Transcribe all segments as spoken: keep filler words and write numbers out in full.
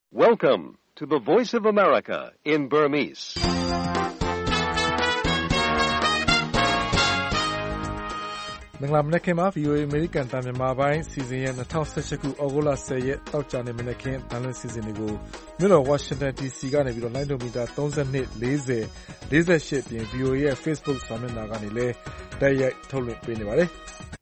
Welcome to the Voice of America in Burmese. ။မင်္ဂလာမနက်ခင်းပါ ဗွီအိုအေ အမေရိကန်တန်မြန်မာပိုင်းစီစဉ်ရဲ့၂၀၁၈ခုဩဂုတ်လ၁၀ရက်တောက်ကြနေမနက်ခင်းတန်လွင်စီစဉ်တွေကိုမြို့တော်ဝါရှင်တန် ဒီစီ ကနေပြီးတော့လိုင်းဒိုမီတာသုံး၂ ၄၀ ၄၈ပြင် ဗွီအိုအေ ရဲ့ Facebook စာမျက်နှာကနေလည်းတိုက်ရိုက်ထုတ်လွှင့်ပေးနေပါတယ်။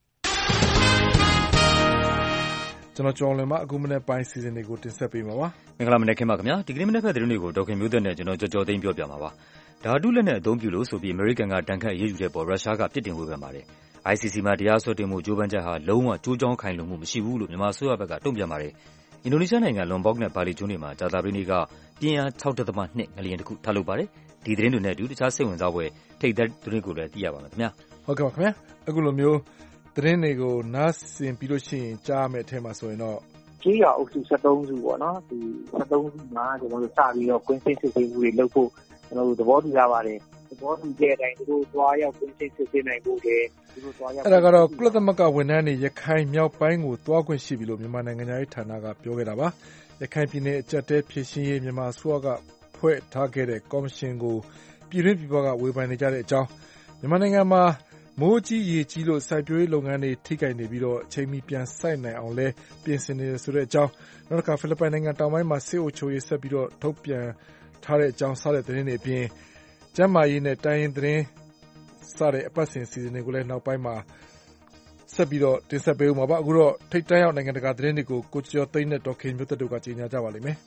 ကျွန်တော်ကျော်လွင်မအခုမနေ့ပိုင်းစီစဉ်တွေကိုတင်ဆက်ပေးမှာပါ။မင်္ဂလာမနက်ခင်းပါခင်ဗျာ။ဒီကနေ့မနက်ဖက်သတင်းတွေကိုဒေါက်ခင်မျိုးသက်နဲ့ကျွန်တော်ကြော်ကြော်သိမ်းပြောပြမှာပါ။ဓာတုလက်နက်အသုံးပြုလို့ဆိုပြီးအမေရိကန်ကတန်ခတ်အရေးယူတဲ့ပေါ်ရုရှားကပြစ်တင်ဝေဖန်ပါတယ်။ I C C မှာတရားစွဲတင်မှုကြိုးပမ်းချက်ဟာလုံးဝကြိုးကြောင်းခိုင်လုံမှုမရှိဘူးလို့မြန်မာအစိုးရဘက်ကတုံ့ပြန်ပါတယ်။အင်ဒိုနီးရှားနိုင်ငံလွန်ဘော့ဂ်နဲ့ဘာလီကျွန်းတွေမှာကြာသပတေးနေ့ကပြင်းအား ၆ဒသမ၂ ငလျင်တစ်ခုထပ်လုပ်ပါတယ်။ဒီသတင်းတွေနဲ့အတူတခြားစိတ်ဝင်စားဖွယ်ထိပ်သီးသတင်းကိုလည်းသိရပါမယ်ခင်ဗျာ။ဟုတ်ကဲ့ပါခင်ဗျာ။အခုလိုမျိုးသတင်းတွေကိုနားဆင်ပြီးလို့ရှိရင်ကြားရမယ့်အထက်မှာဆိုရင်တော့ကျေးရွာအုပ်စု၁၃စုပေါ့နော်ဒီ၁၃စုမှာကျွန်တော်တို့စပြီးတော့ကွင်းဆင်းစစ်ဆေးမှုတွေလုပ်ဖို့ကျွန်တော်တို့သဘောတူရပါတယ်သဘောတူတဲ့အတိုင်းသူတို့သွားရောက်ကွင်းဆင်းစစ်ဆေးနိုင်ဖို့လေသူတို့သွားရောက်အဲ့ဒါကတော့ကုလသမဂ္ဂဝန်ထမ်းတွေရခိုင်မြောက်ပိုင်းကိုသွားခွင့်ရှိပြီလို့မြန်မာနိုင်ငံရေးဌာနကပြောခဲ့တာပါရခိုင်ပြည်နယ်အကြက်တဲဖြစ်ရှင်းရေးမြန်မာအစိုးရကဖွဲ့ထားခဲ့တဲ့ကော်မရှင်ကိုပြည်တွင်းပြည်ပကဝေဖန်နေကြတဲ့အကြောင်းမြန်မာနိုင်ငံမှာမိုးကြီးရေကြီးလို့စိုက်ပျိုးရေးလုပ်ငန်းတွေထိခိုက်နေပြီးတော့အချိန်မီပြန်စိုက်နိုင်အောင်လဲပြင်ဆင်နေတယ်ဆိုတဲ့အကြောင်းနောက်တစ်ခါဖိလစ်ပိုင်နိုင်ငံတောင်ပိုင်းမှာစစ်အုပ်ချုပ်ရေးဆက်ပြီးတော့ထုတ်ပြန်ထားတဲ့အကြောင်းစတဲ့သတင်းတွေအပြင်ကျန်းမာရေးနဲ့တိုင်းရင်းသတင်းစတဲ့အပတ်စဉ်စီစဉ်တွေကိုလည်းနောက်ပိုင်းမှာဆက်ပြီးတော့တင်ဆက်ပေးဦးမှာပါအခုတော့ထိပ်တန်းရောက်နိုင်ငံတကာသတင်းတွေကိုကိုကျော်သိန်းနဲ့ဒေါက်ခင်မျိုးသက်တို့ကကြေညာကြပါလိမ့်မယ်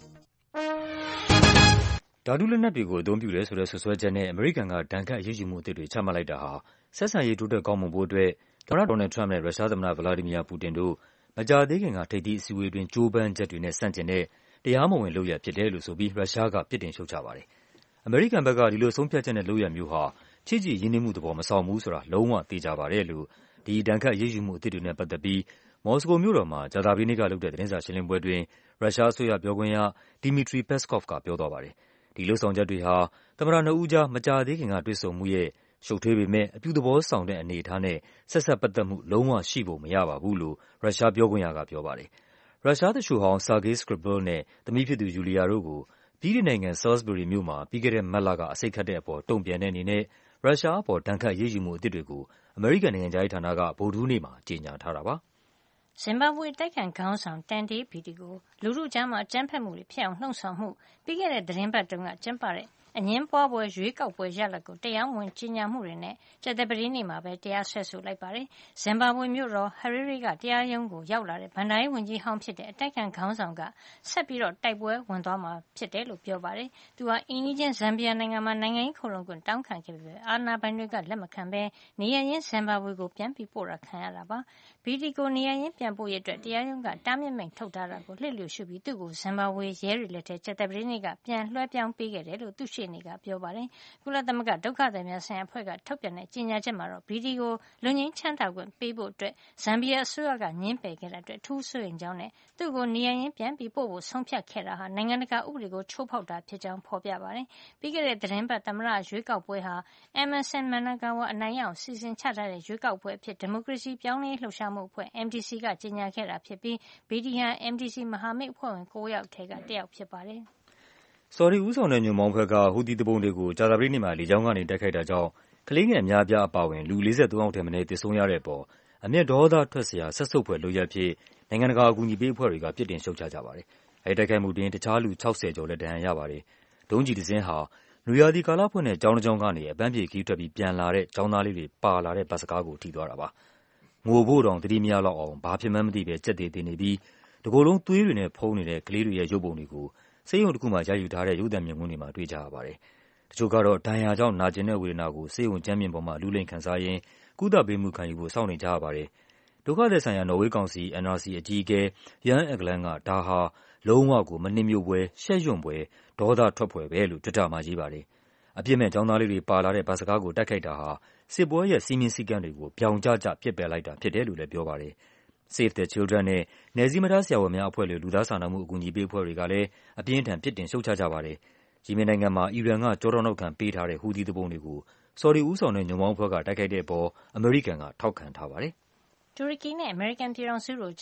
ဓာတုလက်နက်တွေကိုအသုံးပြုတယ်ဆိုတဲ့ဆွဆွဲချက်နဲ့အမေရိကန်ကဒဏ်ခတ်အရေးယူမှုအသစ်တွေချမှတ်လိုက်တာဟာဆက်ဆံရေးတိုးတက်ကောင်းမွန်ဖို့အတွက်သမ္မတဒေါ်နယ်ထရမ့်နဲ့ရုရှားသမ္မတဗလာဒီမီယာပူတင်တို့မကြာသေးခင်ကထိပ်သီးအစည်းအဝေးတွင်ကြိုးပမ်းချက်တွေနဲ့ဆန့်ကျင်တဲ့တရားမဝင်လုပ်ရပ်ဖြစ်တယ်လို့ဆိုပြီးရုရှားကပြစ်တင်ရှုတ်ချပါတယ်။အမေရိကန်ဘက်ကဒီလိုဆုံးဖြတ်ချက်နဲ့လုပ်ရပ်မျိုးဟာချစ်ကြည်ရင်းနှီးမှုသဘောမဆောင်ဘူးဆိုတာလုံးဝသေချာပါတယ်လို့ဒီဒဏ်ခတ်အရေးယူမှုအသစ်တွေနဲ့ပတ်သက်ပြီးမော်စကိုမြို့တော်မှာကြာသပတေးနေ့ကလုပ်တဲ့သတင်းစာရှင်းလင်းပွဲတွင်ရုရှားအစိုးရပြောခွင့်ရဒီမီထရီပက်စကော့ဗ်ကပြောသွားပါတယ်။ဒီလုပ်ဆောင်ချက်တွေဟာသမ္မတနှစ်ဦးကြားမကြာသေးခင်ကတွေ့ဆုံမှုရဲ့ရှုပ်ထွေးပေမဲ့အပြုသဘောဆောင်တဲ့အနေအထားနဲ့ဆက်ဆက်ပတ်သက်မှုလုံးဝရှိဖို့မရပါဘူးလို့ရုရှားပြောခွင့်ရကပြောပါတယ်။ရုရှားသူလျှိုဟောင်း Sergei Skripal နဲ့သမီးဖြစ်သူ Yulia တို့ကိုဗြိတိန်နိုင်ငံ Salisbury မြို့မှာပြီးခဲ့တဲ့မတ်လကအဆိပ်ခတ်တဲ့အပေါ်တုံ့ပြန်တဲ့အနေနဲ့ရုရှားအပေါ်ဒဏ်ခတ်အရေးယူမှုအသစ်တွေကိုအမေရိကန်နိုင်ငံခြားရေးဌာနကဗုဒ္ဓဟူးနေ့မှာကြေညာထားတာပါ။ဇင်ဘာဘွေတိုက်ခိုက်ခေါင်းဆောင်တန်တေးဘီတီကိုလူထုကြားမှာအကြမ်းဖက်မှုတွေဖြစ်အောင်နှုတ်ဆောင်မှုပြီးခဲ့တဲ့သတင်းပတ်တုန်းကကျင်းပတဲ့အငင်းပွားပွဲရွေးကောက်ပွဲရလဒ်ကိုတရားဝင်ကြေညာမှုတွေနဲ့ကြာသပတေးနေ့မှာပဲတရားစွဲဆိုလိုက်ပါတယ်။ဇင်ဘာဘွေမြို့တော်ဟရီရီကတရားရုံးကိုရောက်လာတဲ့ဗန်ဒါရေးဝန်ကြီးဟောင်းဖြစ်တဲ့အတိုက်ခံခေါင်းဆောင်ကဆက်ပြီးတော့တိုက်ပွဲဝင်သွားမှာဖြစ်တယ်လို့ပြောပါတယ်။သူဟာအင်းကြီးချင်းဇမ်ဘီယာနိုင်ငံမှာနိုင်ငံရေးခိုလှုံခွင့်တောင်းခံခဲ့ပြီးအာဏာပိုင်တွေကလက်မခံဘဲနေရင်းဇင်ဘာဘွေကိုပြန်ပြီးပို့တာခံရတာပါ။ဘီတီကိုနေရင်းပြန်ပို့ရတဲ့တရားရုံးကတားမြစ်မိန့်ထုတ်ထားတာကိုလှစ်လျူရှုပြီးသူ့ကိုဇင်ဘာဘွေရဲတွေလက်ထဲကြာသပတေးနေ့ကပြန်လွှဲပြောင်းပေးခဲ့တယ်လို့သူ့ရှေ့နေကပြောပါတယ်။ကုလသမဂ္ဂဒုက္ခသည်များဆိုင်ရာအဖွဲ့ကထုတ်ပြန်တဲ့ကြေညာချက်မှာတော့ဘီတီကိုလွတ်ငြိမ်းချမ်းသာခွင့်ပေးဖို့အတွက်ဇမ်ဘီယာအစိုးရကငြင်းပယ်ခဲ့တာအတွက်အထူးစိုးရိမ်ကြောင်းနဲ့သူ့ကိုနေရင်းပြန်ပြီးပို့ဖို့ဆုံးဖြတ်ခဲ့တာဟာနိုင်ငံတကာဥပဒေကိုချိုးဖောက်တာဖြစ်ကြောင်းဖော်ပြပါတယ်။ပြီးခဲ့တဲ့သတင်းပတ်သမ္မတရွေးကောက်ပွဲဟာ Emmerson Mnangagwa အနိုင်ရအောင်စီစဉ်ချထားတဲ့ရွေးကောက်ပွဲအဖြစ်ဒီမိုကရေစီပြောင်းလဲလှုပ်ရှားမှုအဖွဲ့ M D C ကကြေညာခဲ့တာဖြစ်ပြီးဘီတီဟာ M D C မဟာမိတ်အဖွဲ့ဝင်၉ယောက်ထဲကတစ်ယောက်ဖြစ်ပါတယ်။ဆော်ဒီဦးဆောင်တဲ့ညွန့်ပေါင်းဖွဲ့ကဟူသီသူပုန်တွေကိုကြာသပတေးနေ့မှာလေကြောင်းကနေတိုက်ခိုက်တာကြောင့်ကလေးငယ်အများအပြားအပါအဝင်လူ၄၃ယောက်ထက်မနည်းသေဆုံးရတဲ့အပေါ်အမျက်ဒေါသထွက်စရာဆက်ဆုပ်ဖွယ်လုပ်ရပ်ဖြစ်နိုင်ငံတကာအကူအညီပေးအဖွဲ့တွေကပြစ်တင်ရှုတ်ချကြပါတယ်။အဲဒီတိုက်ခိုက်မှုတွင်တခြားလူ၆၀ကျော်လည်းဒဏ်ရာရပါတယ်။ဒုံးကျည်တစ်စင်းဟာနွေရာသီကာလဖွင့်တဲ့ကျောင်းတစ်ကျောင်းကနေအပန်းဖြေခရီးထွက်ပြီးပြန်လာတဲ့ကျောင်းသားလေးတွေပါလာတဲ့ဘတ်စကားကိုထိသွားတာပါ။ငိုဖို့တောင်သတိမရလောက်အောင်ဘာဖြစ်မှန်းမသိပဲကြက်သေးသေးနေပြီးတကိုယ်လုံးသွေးတွေနဲ့ဖုံးနေတဲ့ကလေးတွေရဲ့ရုပ်ပုံတွေကိုဆေးရုံတစ်ခုမှာရိုက်ယူထားတဲ့ရုပ်သံမြင်ကွင်းတွေမှာတွေ့ကြရပါတယ်။တချို့ကတော့ဒဏ်ရာကြောင့်နာကျင်တဲ့ဝေဒနာကိုဆေးရုံကျမ်းမြင့်ပေါ်မှာလူလိမ့်ခံစားရင်းကုသပေးမှုခံယူဖို့စောင့်နေကြရပါတယ်။ဒုက္ခသည်ဆိုင်ရာနော်ဝေးကောင်စီ N R C အကြီးအကဲ Jan Egeland ကဒါဟာလုံးဝကိုမနှိမ့်ညွတ်ပွဲရှက်ရွံ့ပွဲဒေါသထွက်ဖွယ်ပဲလို့ Twitter မှာရေးပါတယ်။အပြစ်မဲ့ကျောင်းသားလေးတွေပါလာတဲ့ဘတ်စကားကိုတိုက်ခိုက်တာဟာစစ်ပွဲရဲ့စည်းမျဉ်းစည်းကမ်းတွေကိုပြောင်ကျကျပစ်ပယ်လိုက်တာဖြစ်တယ်လို့လည်းပြောပါတယ်။ Save the Children နဲ့နယ်စည်းမခြားဆရာဝန်များအဖွဲ့လိုလူသားစာနာမှုအကူအညီပေးအဖွဲ့တွေကလည်းအပြင်းအထန်ပြစ်တင်ရှုတ်ချကြပါတယ်။ယီမင်နိုင်ငံမှာအီရန်ကကျောထောက်နောက်ခံပေးထားတဲ့ဟူသီသူပုန်တွေကိုဆော်ဒီဦးဆောင်တဲ့ညွန့်ပေါင်းအဖွဲ့ကတိုက်ခိုက်တဲ့အပေါ်အမေရိကန်ကထောက်ခံထားပါတယ်။တူရကီနဲ့အမေရိကန်ပြည်ထောင်စုတို့ကြား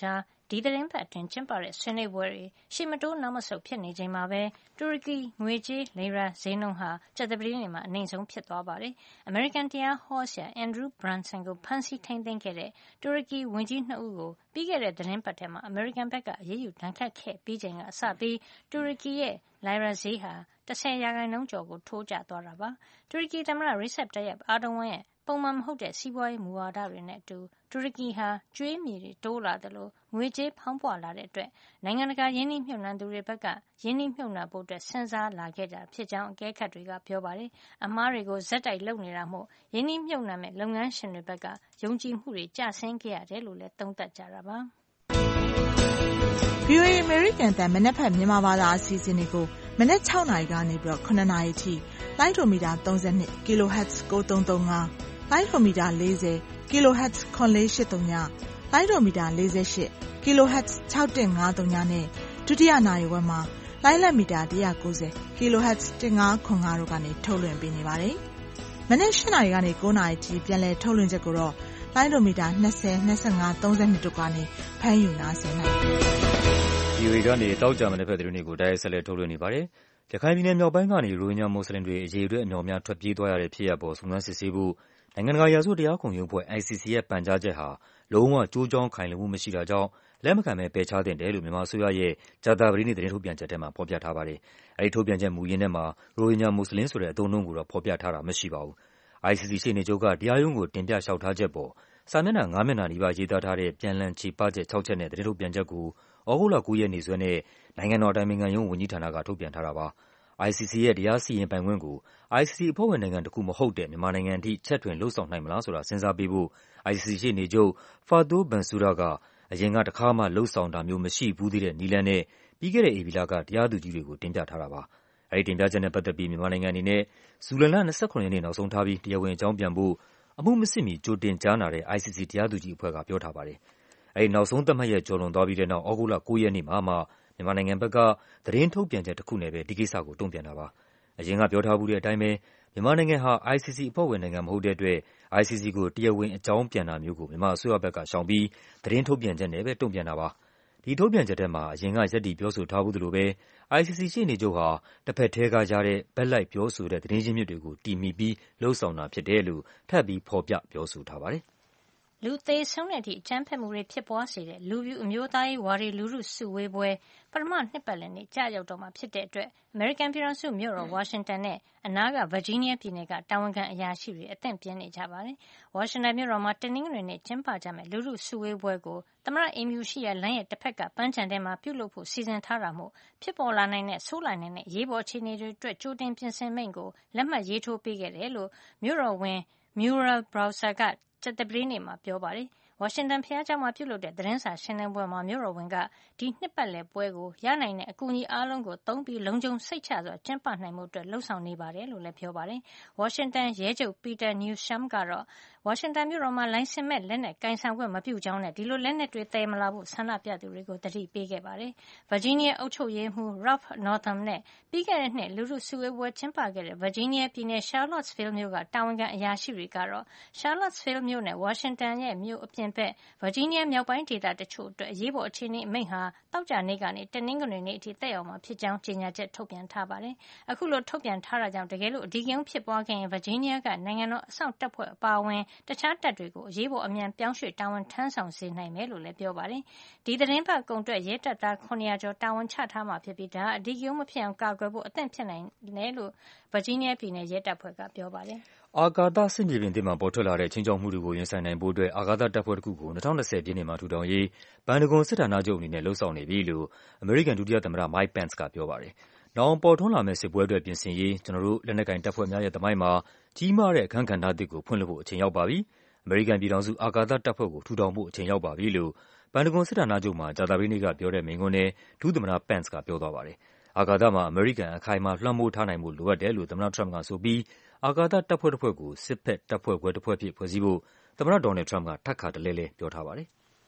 ဒီသတင်းပတ်အတွင်းကျင်းပတဲ့ဆွေးနွေးပွဲတွေရှေ့မတိုးနောက်မဆုတ်ဖြစ်နေချိန်မှာပဲတူရကီငွေကြေးလီရာဈေးနှုန်းဟာကြာသပတေးနေ့မှာအနိမ့်ဆုံးဖြစ်သွားပါတယ်။ အမေရိကန်တရားဟောဆရာ Andrew Brunson ကိုဖမ်းဆီးထိန်းသိမ်းခဲ့တဲ့တူရကီဝန်ကြီးနှစ်ဦးကိုပြီးခဲ့တဲ့သတင်းပတ်ထဲမှာအမေရိကန်ဘက်ကအရေးယူဒဏ်ခတ်ခဲ့ပြီးချိန်ကစပြီးတူရကီရဲ့လီရာဈေးဟာ၁၀ရာခိုင်နှုန်းကျော်ကိုထိုးကျသွားတာပါ။တူရကီသမ္မတ Recep Tayyip Erdogan ရဲ့ပုံမှန်မဟုတ်တဲ့စီးပွားရေးမူဝါဒတွေနဲ့အတူတူရကီဟာကြွေးမြီတွေတိုးလာသလိုငွေကြေးဖောင်းပွလာတဲ့အတွက်နိုင်ငံတကာရင်းနှီးမြှုပ်နှံသူတွေဘက်ကရင်းနှီးမြှုပ်နှံဖို့အတွက်စဉ်းစားလာခဲ့ကြဖြစ်ကြောင်းအကဲခတ်တွေကပြောပါတယ်။အမှားတွေကိုဇက်တိုက်လုပ်နေတာမို့ရင်းနှီးမြှုပ်နှံမဲ့လုပ်ငန်းရှင်တွေဘက်ကယုံကြည်မှုတွေကျဆင်းခဲ့ရတယ်လို့လည်းသုံးသပ်ကြတာပါ။ ဗွီအိုအေ American တန်မနက်ဖြန်မြန်မာဘာသာအစီအစဉ်တွေကိုမနက်၆နာရီကနေပြီးတော့၇နာရီထိလိုင်းဒိုမီတာ၃၂ kilohertz ၉၃၃၅လိုင်းဒိုမီတာ၄၀ kilohertz ခွန်လေး၈၃ညလိုင်းဒိုမီတာ၄၈ kilohertz ၆၁၅၃နဲ့ဒုတိယနာရီဝက်မှာလိုင်းလက်မီတာ၁၉၀ kilohertz ၁၅ခွန်၅တို့ကနေထုတ်လွှင့်ပေးနေပါတယ်။မနက်၈နာရီကနေ၉နာရီထိပြန်လည်ထုတ်လွှင့်ချက်ကိုတော့လိုင်းဒိုမီတာ၂၀ ၂၅ ၃၂တို့ကနေဖမ်းယူနားဆင်နိုင်ပါတယ်။ ဗွီအိုအေကနေတောက်ကြမတဲ့ဖက်သတင်းတွေကိုတိုက်ရိုက်ဆက်လက်ထုတ်လွှင့်နေပါတယ်။ရခိုင်ပြည်နယ်မြောက်ပိုင်းကနေရိုဟင်ဂျာမွတ်စလင်တွေအရေးအတွက်အမြောက်များထွက်ပြေးသွားရတဲ့ဖြစ်ရပ်ပေါ်စုံစမ်းစစ်ဆေးဖို့နိုင်ငံတကာရာဇဝတ်တရားခုံရုံးဖွဲ့ I C C ရဲ့ပန်ကြားချက်ဟာလုံးဝကျိုးကြောင်းခိုင်လုံမှုမရှိတာကြောင့်လက်မခံဘဲပယ်ချသင့်တယ်လို့မြန်မာအစိုးရရဲ့ကြာသပတေးနေ့သတင်းထုတ်ပြန်ချက်ထဲမှာဖော်ပြထားပါတယ်။အဲဒီထုတ်ပြန်ချက်မူရင်းထဲမှာရိုဟင်ဂျာမွတ်စလင်ဆိုတဲ့အသုံးအနှုန်းကိုတော့ဖော်ပြထားတာမရှိပါဘူး။ I C C ရှေ့နေချုပ်ကတရားရုံးကိုတင်ပြလျှောက်ထားချက်ပေါ်စာမျက်နှာငါးမျက်နှာနီးပါးရေးသားထားတဲ့ပြန်လှန်ချေပချက်ခြောက်ချက်နဲ့သတင်းထုတ်ပြန်ချက်ကိုသြဂုတ်လ၉ရက်နေ့စွဲနဲ့နိုင်ငံတော်အတိုင်ပင်ခံရုံးဝန်ကြီးဌာနကထုတ်ပြန်ထားတာပါ။ I C C ရဲ့တရားစီရင်ပိုင်ခွင့်ကို I C C အဖွဲ့ဝင်နိုင်ငံတခုမဟုတ်တဲ့မြန်မာနိုင်ငံအထိချဲ့ထွင်လုပ်ဆောင်နိုင်မလားဆိုတာစဉ်းစားပေးဖို့ I C C ရှေ့နေချုပ် Fatou Bensouda ကအရင်ကတခါမှလုပ်ဆောင်တာမျိုးမရှိဘူးသေးတဲ့နည်းလမ်းနဲ့ပြီးခဲ့တဲ့ဧပြီလကတရားသူကြီးတွေကိုတင်ပြထားတာပါ။အဲဒီတင်ပြချက်နဲ့ပတ်သက်ပြီးမြန်မာနိုင်ငံအနေနဲ့ဇူလိုင်လ၂၇ရက်နေ့နောက်ဆုံးထားပြီးတရားဝင်အကြောင်းပြန်ဖို့အမှုမစစ်မီကြိုတင်ကြားနာတဲ့ I C C တရားသူကြီးအဖွဲ့ကပြောထားပါတယ်။အဲဒီနောက်ဆုံးသတ်မှတ်ရက်ကျော်လွန်သွားပြီးတဲ့နောက်သြဂုတ်လ၉ရက်နေ့မှာမှမြန်မာနိုင်ငံဘက်ကသတင်းထုတ်ပြန်ချက်တခုနဲ့ပဲဒီကိစ္စကိုတုံ့ပြန်တာပါ။အရင်ကပြောထားဘူးတဲ့အတိုင်းပဲမြန်မာနိုင်ငံဟာ I C C အဖွဲ့ဝင်နိုင်ငံမဟုတ်တဲ့အတွက် I C C ကိုတရားဝင်အကြောင်းပြန်တာမျိုးကိုမြန်မာအစိုးရဘက်ကရှောင်ပြီးသတင်းထုတ်ပြန်ချက်နဲ့ပဲတုံ့ပြန်တာပါ။ဒီထုတ်ပြန်ချက်ထဲမှာအရင်ကရပ်တည်ပြောဆိုထားဘူးသလိုပဲ I C C ရှေ့နေချုပ်ဟာတစ်ဖက်ထဲကရတဲ့ဘက်လိုက်ပြောဆိုတဲ့သတင်းရင်းမြစ်တွေကိုတည်မီပြီးလုပ်ဆောင်တာဖြစ်တယ်လို့ထပ်ပြီးဖော်ပြပြောဆိုထားပါတယ်။လူသေဆုံးတဲ့အထိအကြမ်းဖက်မှုတွေဖြစ်ပွားစေတဲ့လူဖြူအမျိုးသားရေးဝါဒီလူထုစုဝေးပွဲပထမနှစ်ပတ်လည်နေ့ကြာရောက်တော့မှာဖြစ်တဲ့အတွက်အမေရိကန်ပြည်ထောင်စုမြို့တော်ဝါရှင်တန်နဲ့အနားကဗာဂျီးနီးယားပြည်နယ်ကတာဝန်ခံအရာရှိတွေအသင့်ပြင်းနေကြပါတယ်။ဝါရှင်တန်မြို့တော်မှာတနင်္ဂနွေနေ့ကျင်းပကြမယ့်လူထုစုဝေးပွဲကိုသမ္မတအိမ်ဖြူရှိရာလမ်းရဲ့တစ်ဖက်ကပန်းခြံထဲမှာပြုလုပ်ဖို့စီစဉ်ထားတာမို့ဖြစ်ပေါ်လာနိုင်တဲ့ဆိုးလာနိုင်တဲ့ရေးပေါ်အခြေအနေတွေအတွက်ကြိုတင်ပြင်ဆင်မိန့်ကိုလက်မှတ်ရေးထိုးပေးခဲ့တယ်လို့မြို့တော်ဝန် Muriel Bowser ကကြာသပတေးနေ့မှာပြောပါတယ်။ဝါရှင်တန်ဘုရားကျောင်းမှာပြုလုပ်တဲ့သတင်းစာရှင်းလင်းပွဲမှာမြို့တော်ဝန်ကဒီနှစ်ပတ်လည်ပွဲကိုရနိုင်တဲ့အကူအညီအားလုံးကိုသုံးပြီးလုံခြုံစိတ်ချစွာကျင်းပနိုင်မှုအတွက်လှုံ့ဆော်နေပါတယ်လို့လည်းပြောပါတယ်။ဝါရှင်တန်ရဲချုပ် Peter Newsham ကတော့ဝါရှင်တန်မြို့တော်မှာလိုင်စင်မဲ့လက်နက်ကင်ဆောင်ခွင့်မပြုကြောင်းနဲ့ဒီလိုလက်နက်တွေသယ်မလာဖို့ဆန္ဒပြသူတွေကိုတတိပေးခဲ့ပါတယ်။ဗာဂျီးနီးယားအုပ်ချုပ်ရေးမှူး Ralph Northam နဲ့ပြီးခဲ့တဲ့နှစ်လူထုစုဝေးပွဲကျင်းပခဲ့တဲ့ဗာဂျီးနီးယားပြည်နယ် Charlottesville မြို့ကတာဝန်ခံအရာရှိတွေကတော့ Charlottesville မြို့နဲ့ဝါရှင်တန်ရဲ့မြို့အပြင်ဘက်ဗာဂျီးနီးယားမြောက်ပိုင်းဒေသတချို့အတွက်အရေးပေါ်အခြေအနေအမိန့်ဟာသောကြာနေ့ကနေတနင်္ဂနွေနေ့အထိသက်ရောက်မှာဖြစ်ကြောင်းကြေညာချက်ထုတ်ပြန်ထားပါတယ်။အခုလိုထုတ်ပြန်ထားတာကြောင့်တကယ်လို့အဓိကရုဏ်းဖြစ်ပွားခဲ့ရင်ဗာဂျီးနီးယားကနိုင်ငံတော်အစောင့်တပ်ဖွဲ့အပါအဝင်တခြားတပ်တွေကိုအရေးပေါ်အမြန်ပြောင်းရွှေ့တာဝန်ထမ်းဆောင်စေနိုင်မယ်လို့လည်းပြောပါတယ်။ဒီသတင်းပတ်ကုန်အတွက်ရဲတပ်သား၇၀၀ကျော်တာဝန်ချထားမှာဖြစ်ပြီးဒါအဓိကရုဏ်းမဖြစ်အောင်ကာကွယ်ဖို့အသင့်ဖြစ်နိုင်တယ်လို့ဗာဂျီးနီးယားပြည်နယ်ရဲတပ်ဖွဲ့ကပြောပါတယ်။အာကာသဆင့်ကဲပြင်သစ်မှာပေါ်ထွက်လာတဲ့ခြိမ်းခြောက်မှုတွေကိုရင်ဆိုင်နိုင်ဖို့အတွက်အာကာသတပ်ဖွဲ့တစ်ခုကို၂၀၂၀ပြည့်နှစ်မှာထူထောင်ရေးပန်တဂွန်စစ်ဌာနချုပ်အနေနဲ့လုပ်ဆောင်နေပြီလို့အမေရိကန်ဒုတိယသမ္မတ Mike Pence ကပြောပါတယ်။နောင်ပေါ်ထွန်းလာမယ့်စစ်ပွဲအတွက်ပြင်ဆင်ရေးကျနော်တို့လက်နက်ကိုင်တပ်ဖွဲ့များရဲ့သမိုင်းမှာကြီးမားတဲ့အခန်းကဏ္ဍသစ်ကိုဖွင့်လှစ်ဖို့အချိန်ရောက်ပါပြီ။အမေရိကန်ပြည်ထောင်စုအာကာသတပ်ဖွဲ့ကိုထူထောင်ဖို့အချိန်ရောက်ပါပြီလို့ပန်တဂွန်စစ်ဌာနချုပ်မှာကြာသပတေးနေ့ကပြောတဲ့မိန့်ခွန်းထဲဒုသမ္မတ Pence ကပြောသွားပါတယ်။အာကာသမှာအမေရိကန်အခိုင်အမာလွှမ်းမိုးထားနိုင်ဖို့လိုအပ်တယ်လို့သမ္မတ Trump ကဆိုပြီးအာကာသတပ်ဖွဲ့တစ်ဖွဲ့ကိုစစ်ဘက်တပ်ဖွဲ့ခွဲတစ်ဖွဲ့အဖြစ်ဖွဲ့စည်းဖို့သမ္မတ Donald Trump ကထပ်ခါတလဲလဲပြောထားပါတယ်။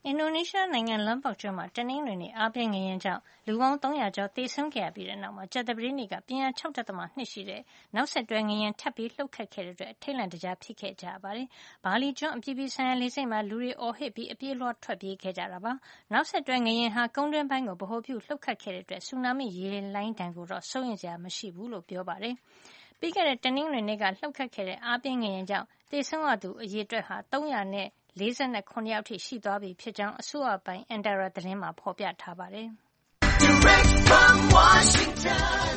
အင်ဒိုနီးရှားနိုင်ငံ Lombok ကျွန်းမှာတနင်္ဂနွေနေ့အားပြင်းငလျင်ကြောင့်လူပေါင်းသုံးရာကျော်သေဆုံးခဲ့ရပြီးတဲ့နောက်မှာကြာသပတေးနေ့ကပြင်းအား ၆ ဒသမ ၂ ရှိတဲ့နောက်ဆက်တွဲငလျင်ထပ်ပြီးလှုပ်ခတ်ခဲ့တဲ့အတွက်ထိတ်လန့်တကြားဖြစ်ခဲ့ကြရပါတယ်။ဘာလီကျွန်းအပြည်ပြည်ဆိုင်ရာလေဆိပ်မှာလူတွေအော်ဟစ်ပြီးအပြေးအလွှားထွက်ပြေးခဲ့ကြတာပါ။နောက်ဆက်တွဲငလျင်ဟာကုန်းတွင်းပိုင်းကိုဗဟိုပြုလှုပ်ခတ်ခဲ့တဲ့အတွက်ဆူနာမိရေလှိုင်းဒဏ်ကိုတော့စိုးရိမ်စရာမရှိဘူးလို့ပြောပါတယ်။ပြီးခဲ့တဲ့တနင်္ဂနွေနေ့ကလှုပ်ခတ်ခဲ့တဲ့အားပြင်းငလျင်ကြောင့်သေဆုံးရသူအရေအတွက်ဟာသုံးရာနဲ့၄၇ ယောက်ထိရှိသွားပြီဖြစ်ကြောင်းအစိုးရပိုင် Antara သတင်းမှာဖော်ပြထားပါတယ်။ Direct from Washington,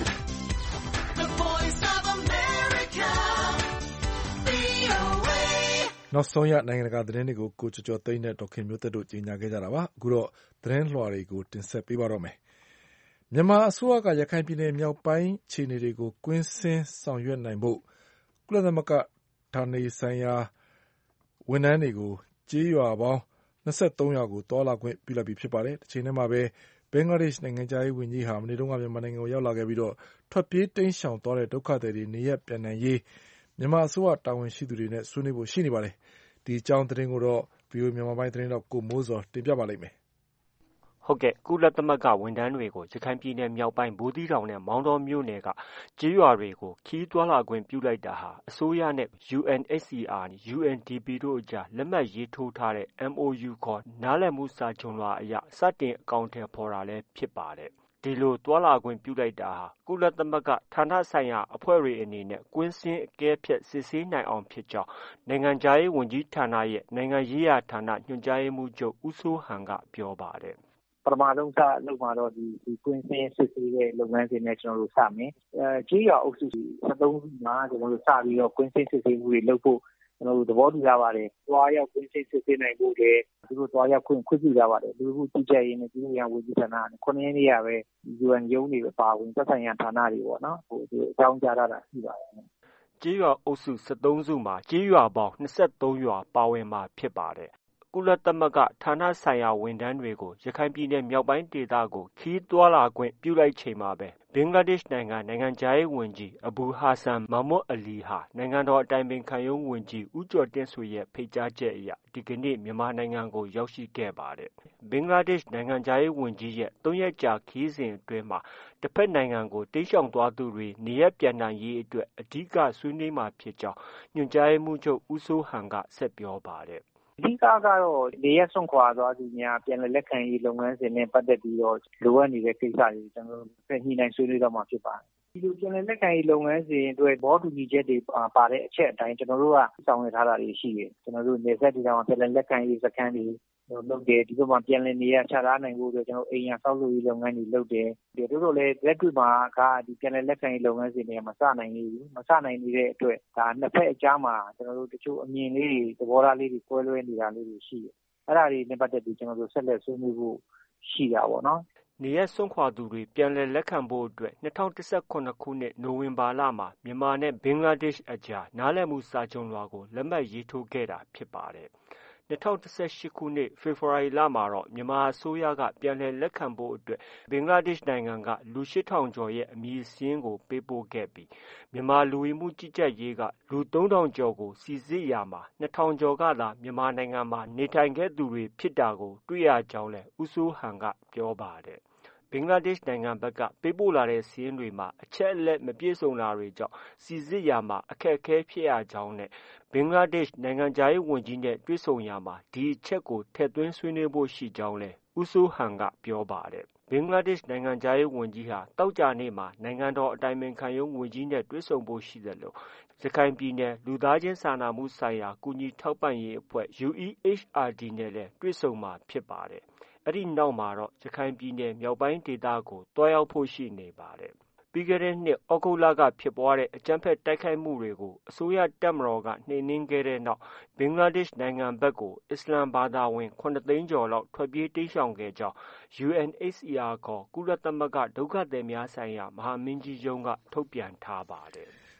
the voice of America, ဗွီအိုအေနောက်ဆုံးရနိုင်ငံတကာသတင်းတွေကိုကိုကျော်ကျော်သိန်းနဲ့ဒေါက်ခင်မျိုးသက်တို့ကြီးညာခဲ့ကြတာပါအခုတော့သတင်းလွှာတွေကိုတင်ဆက်ပေးပါတော့မယ်မြန်မာအစိုးရကရခိုင်ပြည်နယ်မြောက်ပိုင်းခြေနေတွေကိုကွင်းဆင်းဆောင်ရွက်နိုင်ဖို့ကုလသမဂ္ဂဌာနေဆိုင်ရာဝန်ထမ်းတွေကိုကျေးရွာပေါင်း၂၃ရွာကိုတွာလာခွင့်ပြုလိုက်ပြီဖြစ်ပါတယ်။တစ်ချိန်တည်းမှာပဲဘင်္ဂလားဒေ့ရှ်နိုင်ငံသားရေးဝန်ကြီးဟာမနေ့တုန်းကမြန်မာနိုင်ငံကိုရောက်လာခဲ့ပြီးတော့ထွက်ပြေးတိမ်းရှောင်သွားတဲ့ဒုက္ခသည်တွေနေရပ်ပြန်နိုင်ရေးမြန်မာအစိုးရတာဝန်ရှိသူတွေနဲ့ဆွေးနွေးဖို့ရှိနေပါတယ်။ဒီအကြောင်းသတင်းကိုတော့ ဗွီအိုအေ မြန်မာပိုင်းသတင်းတော့ကိုမိုးစောတင်ပြပါလိမ့်မယ်။ဟုတ်ကဲ့ကုလသမဂ္ဂဝန်ထမ်းတွေကိုရခိုင်ပြည်နယ်မြောက်ပိုင်းဘူးသီးတောင်နဲ့မောင်တောမြို့နယ်ကကျေးရွာတွေကိုခီးသွွာလာခွင့်ပြုလိုက်တာဟာအစိုးရနဲ့ ယူအန်အိတ်စီအာ ယူအန်ဒီပီ တို့အကြားလက်မှတ်ရေးထိုးထားတဲ့ အမ်အိုယူ ခေါ်နားလည်မှုစာချွန်လွှာအရစတင်အကောင်အထည်ဖော်တာလည်းဖြစ်ပါတယ်။ဒီလိုတွာလာခွင့်ပြုလိုက်တာဟာကုလသမဂ္ဂဌာနဆိုင်ရာအဖွဲ့တွေအနေနဲ့ကွင်းဆင်းအကဲဖြတ်စစ်ဆေးနိုင်အောင်ဖြစ်ကြောင်းနိုင်ငံခြားရေးဝန်ကြီးဌာနရဲ့နိုင်ငံရေးရာဌာနညွှန်ကြားရေးမှူးချုပ်ဦးစိုးဟန်ကပြောပါတယ်။ပထမဆုံးစလုပ်မှာတော့ဒီဒီကွင်းဆင်းစစ်ဆေးတဲ့လုပ်ငန်းစဉ်နဲ့ကျွန်တော်တို့စမယ်။အဲကြေးရွာအုပ်စု၁၃စုမှာကျွန်တော်တို့စပြီးတော့ကွင်းဆင်းစစ်ဆေးမှုတွေလုပ်ဖို့ကျွန်တော်တို့သဘောတူကြပါတယ်။သွားရောက်ကွင်းဆင်းစစ်ဆေးနိုင်ဖို့တည်းသူတို့သွားရောက်ခွင့်ခွင့်ပြုကြပါတယ်။လူမှုကြီးကြပ်ရေးနဲ့ပြည်သူ့ရန်ဝန်ကြီးဌာနကခုနှစ်ရက်နေ့ကပဲ ယူအန် ရုံးတွေပါဝင်သက်ဆိုင်ရာဌာနတွေပေါ့နော်။ဟိုဒီအကြောင်းကြားတာရှိပါတယ်။ကြေးရွာအုပ်စု၁၃စုမှာကြေးရွာပေါင်း၂၃ရွာပါဝင်မှာဖြစ်ပါတယ်။ကုလသမဂ္ဂဌာနဆိုင်ရာဝန်ထမ်းတွေကိုရခိုင်ပြည်နယ်မြောက်ပိုင်းဒေသကိုခီးသွွာလာခွင့်ပြုလိုက်ချိန်မှာပဲဘင်္ဂလားဒေ့ရှ်နိုင်ငံနိုင်ငံခြားရေးဝန်ကြီးအဘူဟာဆန်မာမွတ်အလီဟာနိုင်ငံတော်အတိုင်ပင်ခံရုံးဝန်ကြီးဦးကျော်တင့်ဆွေရဲ့ဖိတ်ကြားချက်အရဒီကနေ့မြန်မာနိုင်ငံကိုရောက်ရှိခဲ့ပါတယ်။ဘင်္ဂလားဒေ့ရှ်နိုင်ငံခြားရေးဝန်ကြီးရဲ့သုံးရက်ကြာခရီးစဉ်အတွင်းမှာတစ်ဖက်နိုင်ငံကိုတိမ်းရှောင်သွားသူတွေနေရပ်ပြန်နိုင်ရေးအတွက်အဓိကဆွေးနွေးမှာဖြစ်ကြောင်းညွှန်ကြားရေးမှူးချုပ်ဦးစိုးဟန်ကဆက်ပြောပါတယ်။အဓိကကတော့နေရပ်စွန့်ခွာသွားသူများပြန်လည်လက်ခံရေးလုပ်ငန်းစဉ်နဲ့ပတ်သက်ပြီးတော့လိုအပ်နေတဲ့ကိစ္စတွေကျွန်တော်တို့ညှိနှိုင်းဆွေးနွေးတော့မှာဖြစ်ပါတယ်။ဒီလိုပြန်လည်လက်ခံရေးလုပ်ငန်းစဉ်အတွက်ဘောတူညီချက်တွေပါတဲ့အချက်အတိုင်းကျွန်တော်တို့ကဆောင်ရွက်ထားတာတွေရှိတယ်။ကျွန်တော်တို့နေဆက်ဒေသမှာပြန်လည်လက်ခံရေးစခန်းတွေလုပ်တယ်ဒီဘက်မှာပြန်လည်နေရချထားနိုင်ဖို့အတွက်ကျွန်တော်အိမ်ရဆောက်လုပ်ရေးလုပ်ငန်းတွေလုပ်တယ်ဒီတို့တို့လည်းလက်တွေ့မှာကဒီပြန်လည်လက်ခံရေးလုပ်ငန်းစဉ်တွေကမစနိုင်ဘူးမစနိုင်နေတဲ့အတွက်ဒါနှစ်ဖက်အကြားမှာကျွန်တော်တို့တချို့အမြင်လေးတွေသဘောထားလေးတွေကွဲလွဲနေတာလေးတွေရှိတယ်အဲ့ဒါတွေနဲ့ပတ်သက်ပြီးကျွန်တော်တို့ဆက်လက်ဆွေးနွေးဖို့ရှိတာပေါ့နော်နေရပ်စွန့်ခွာသူတွေပြန်လည်လက်ခံဖို့အတွက်၂၀၁၇ခုနှစ်နိုဝင်ဘာလမှာမြန်မာနဲ့ဘင်္ဂလားဒေ့ရှ်အကြားနားလည်မှုစာချွန်လွှာကိုလက်မှတ်ရေးထိုးခဲ့တာဖြစ်ပါတယ်။၂၀၁၈ခုနှစ်ဖေဖော်ဝါရီလမှာတော့မြန်မာအစိုးရကပြန်လည်လက်ခံဖို့အတွက်ဘင်္ဂလားဒေ့ရှ်နိုင်ငံကလူရှစ်ထောင်ကျော်ရဲ့အမည်စာရင်းကိုပေးပို့ခဲ့ပြီးမြန်မာလူဝင်မှုကြီးကြပ်ရေးကလူသုံးထောင်ကျော်ကိုစိစစ်ရာမှာနှစ်ထောင်ကျော်ကသာမြန်မာနိုင်ငံမှာနေထိုင်ခဲ့သူတွေဖြစ်တာကိုတွေ့ရကြောင်းလည်းဦးစိုးဟန်ကပြောပါတယ်။ဘင်္ဂလားဒေ့ရှ်နိုင်ငံဘက်ကပေးပို့လာတဲ့စာရင်းတွေမှာအချက်အလက်မပြည့်စုံတာတွေကြောင့်စိစစ်ရာမှာအခက်အခဲဖြစ်ရကြောင်းနဲ့ဘင်္ဂလားဒေ့ရှ်နိုင်ငံခြားရေးဝန်ကြီးနဲ့တွေ့ဆုံရာမှာဒီအချက်ကိုထည့်သွင်းဆွေးနွေးဖို့ရှိကြောင်းလည်းဦးစိုးဟန်ကပြောပါတယ်။ဘင်္ဂလားဒေ့ရှ်နိုင်ငံခြားရေးဝန်ကြီးဟာသောကြာနေ့မှာနိုင်ငံတော်အတိုင်ပင်ခံရုံးဝန်ကြီးနဲ့တွေ့ဆုံဖို့ရှိသလိုရခိုင်ပြည်နယ်လူသားချင်းစာနာမှုဆိုင်ရာကူညီထောက်ပံ့ရေးအဖွဲ့ ယူအီးအေချ်အာ်ဒီ နဲ့လည်းတွေ့ဆုံမှာဖြစ်ပါတယ်။အဲ့ဒီနောက်မှာတော့ရခိုင်ပြည်နယ်မြောက်ပိုင်းဒေသကိုတွားရောက်ဖို့ရှိနေပါတယ်။ပြီးခဲ့တဲ့နှစ်ဩဂုတ်လကဖြစ်ပွားတဲ့အကြမ်းဖက်တိုက်ခိုက်မှုတွေကိုအစိုးရတပ်မတော်ကနှိမ်နင်းခဲ့တဲ့နောက်ဘင်္ဂလားဒေ့ရှ်နိုင်ငံဘက်ကိုအစ္စလာမ်ဘာသာဝင်ခုနှစ်သိန်းကျော်လောက်ထွက်ပြေးတိမ်းရှောင်ခဲ့ကြောင်း ယူအန်အိတ်စီအာ ခေါ်ကုလသမဂ္ဂဒုက္ခသည်များဆိုင်ရာမဟာမင်းကြီးရုံးကထုတ်ပြန်ထားပါတယ်။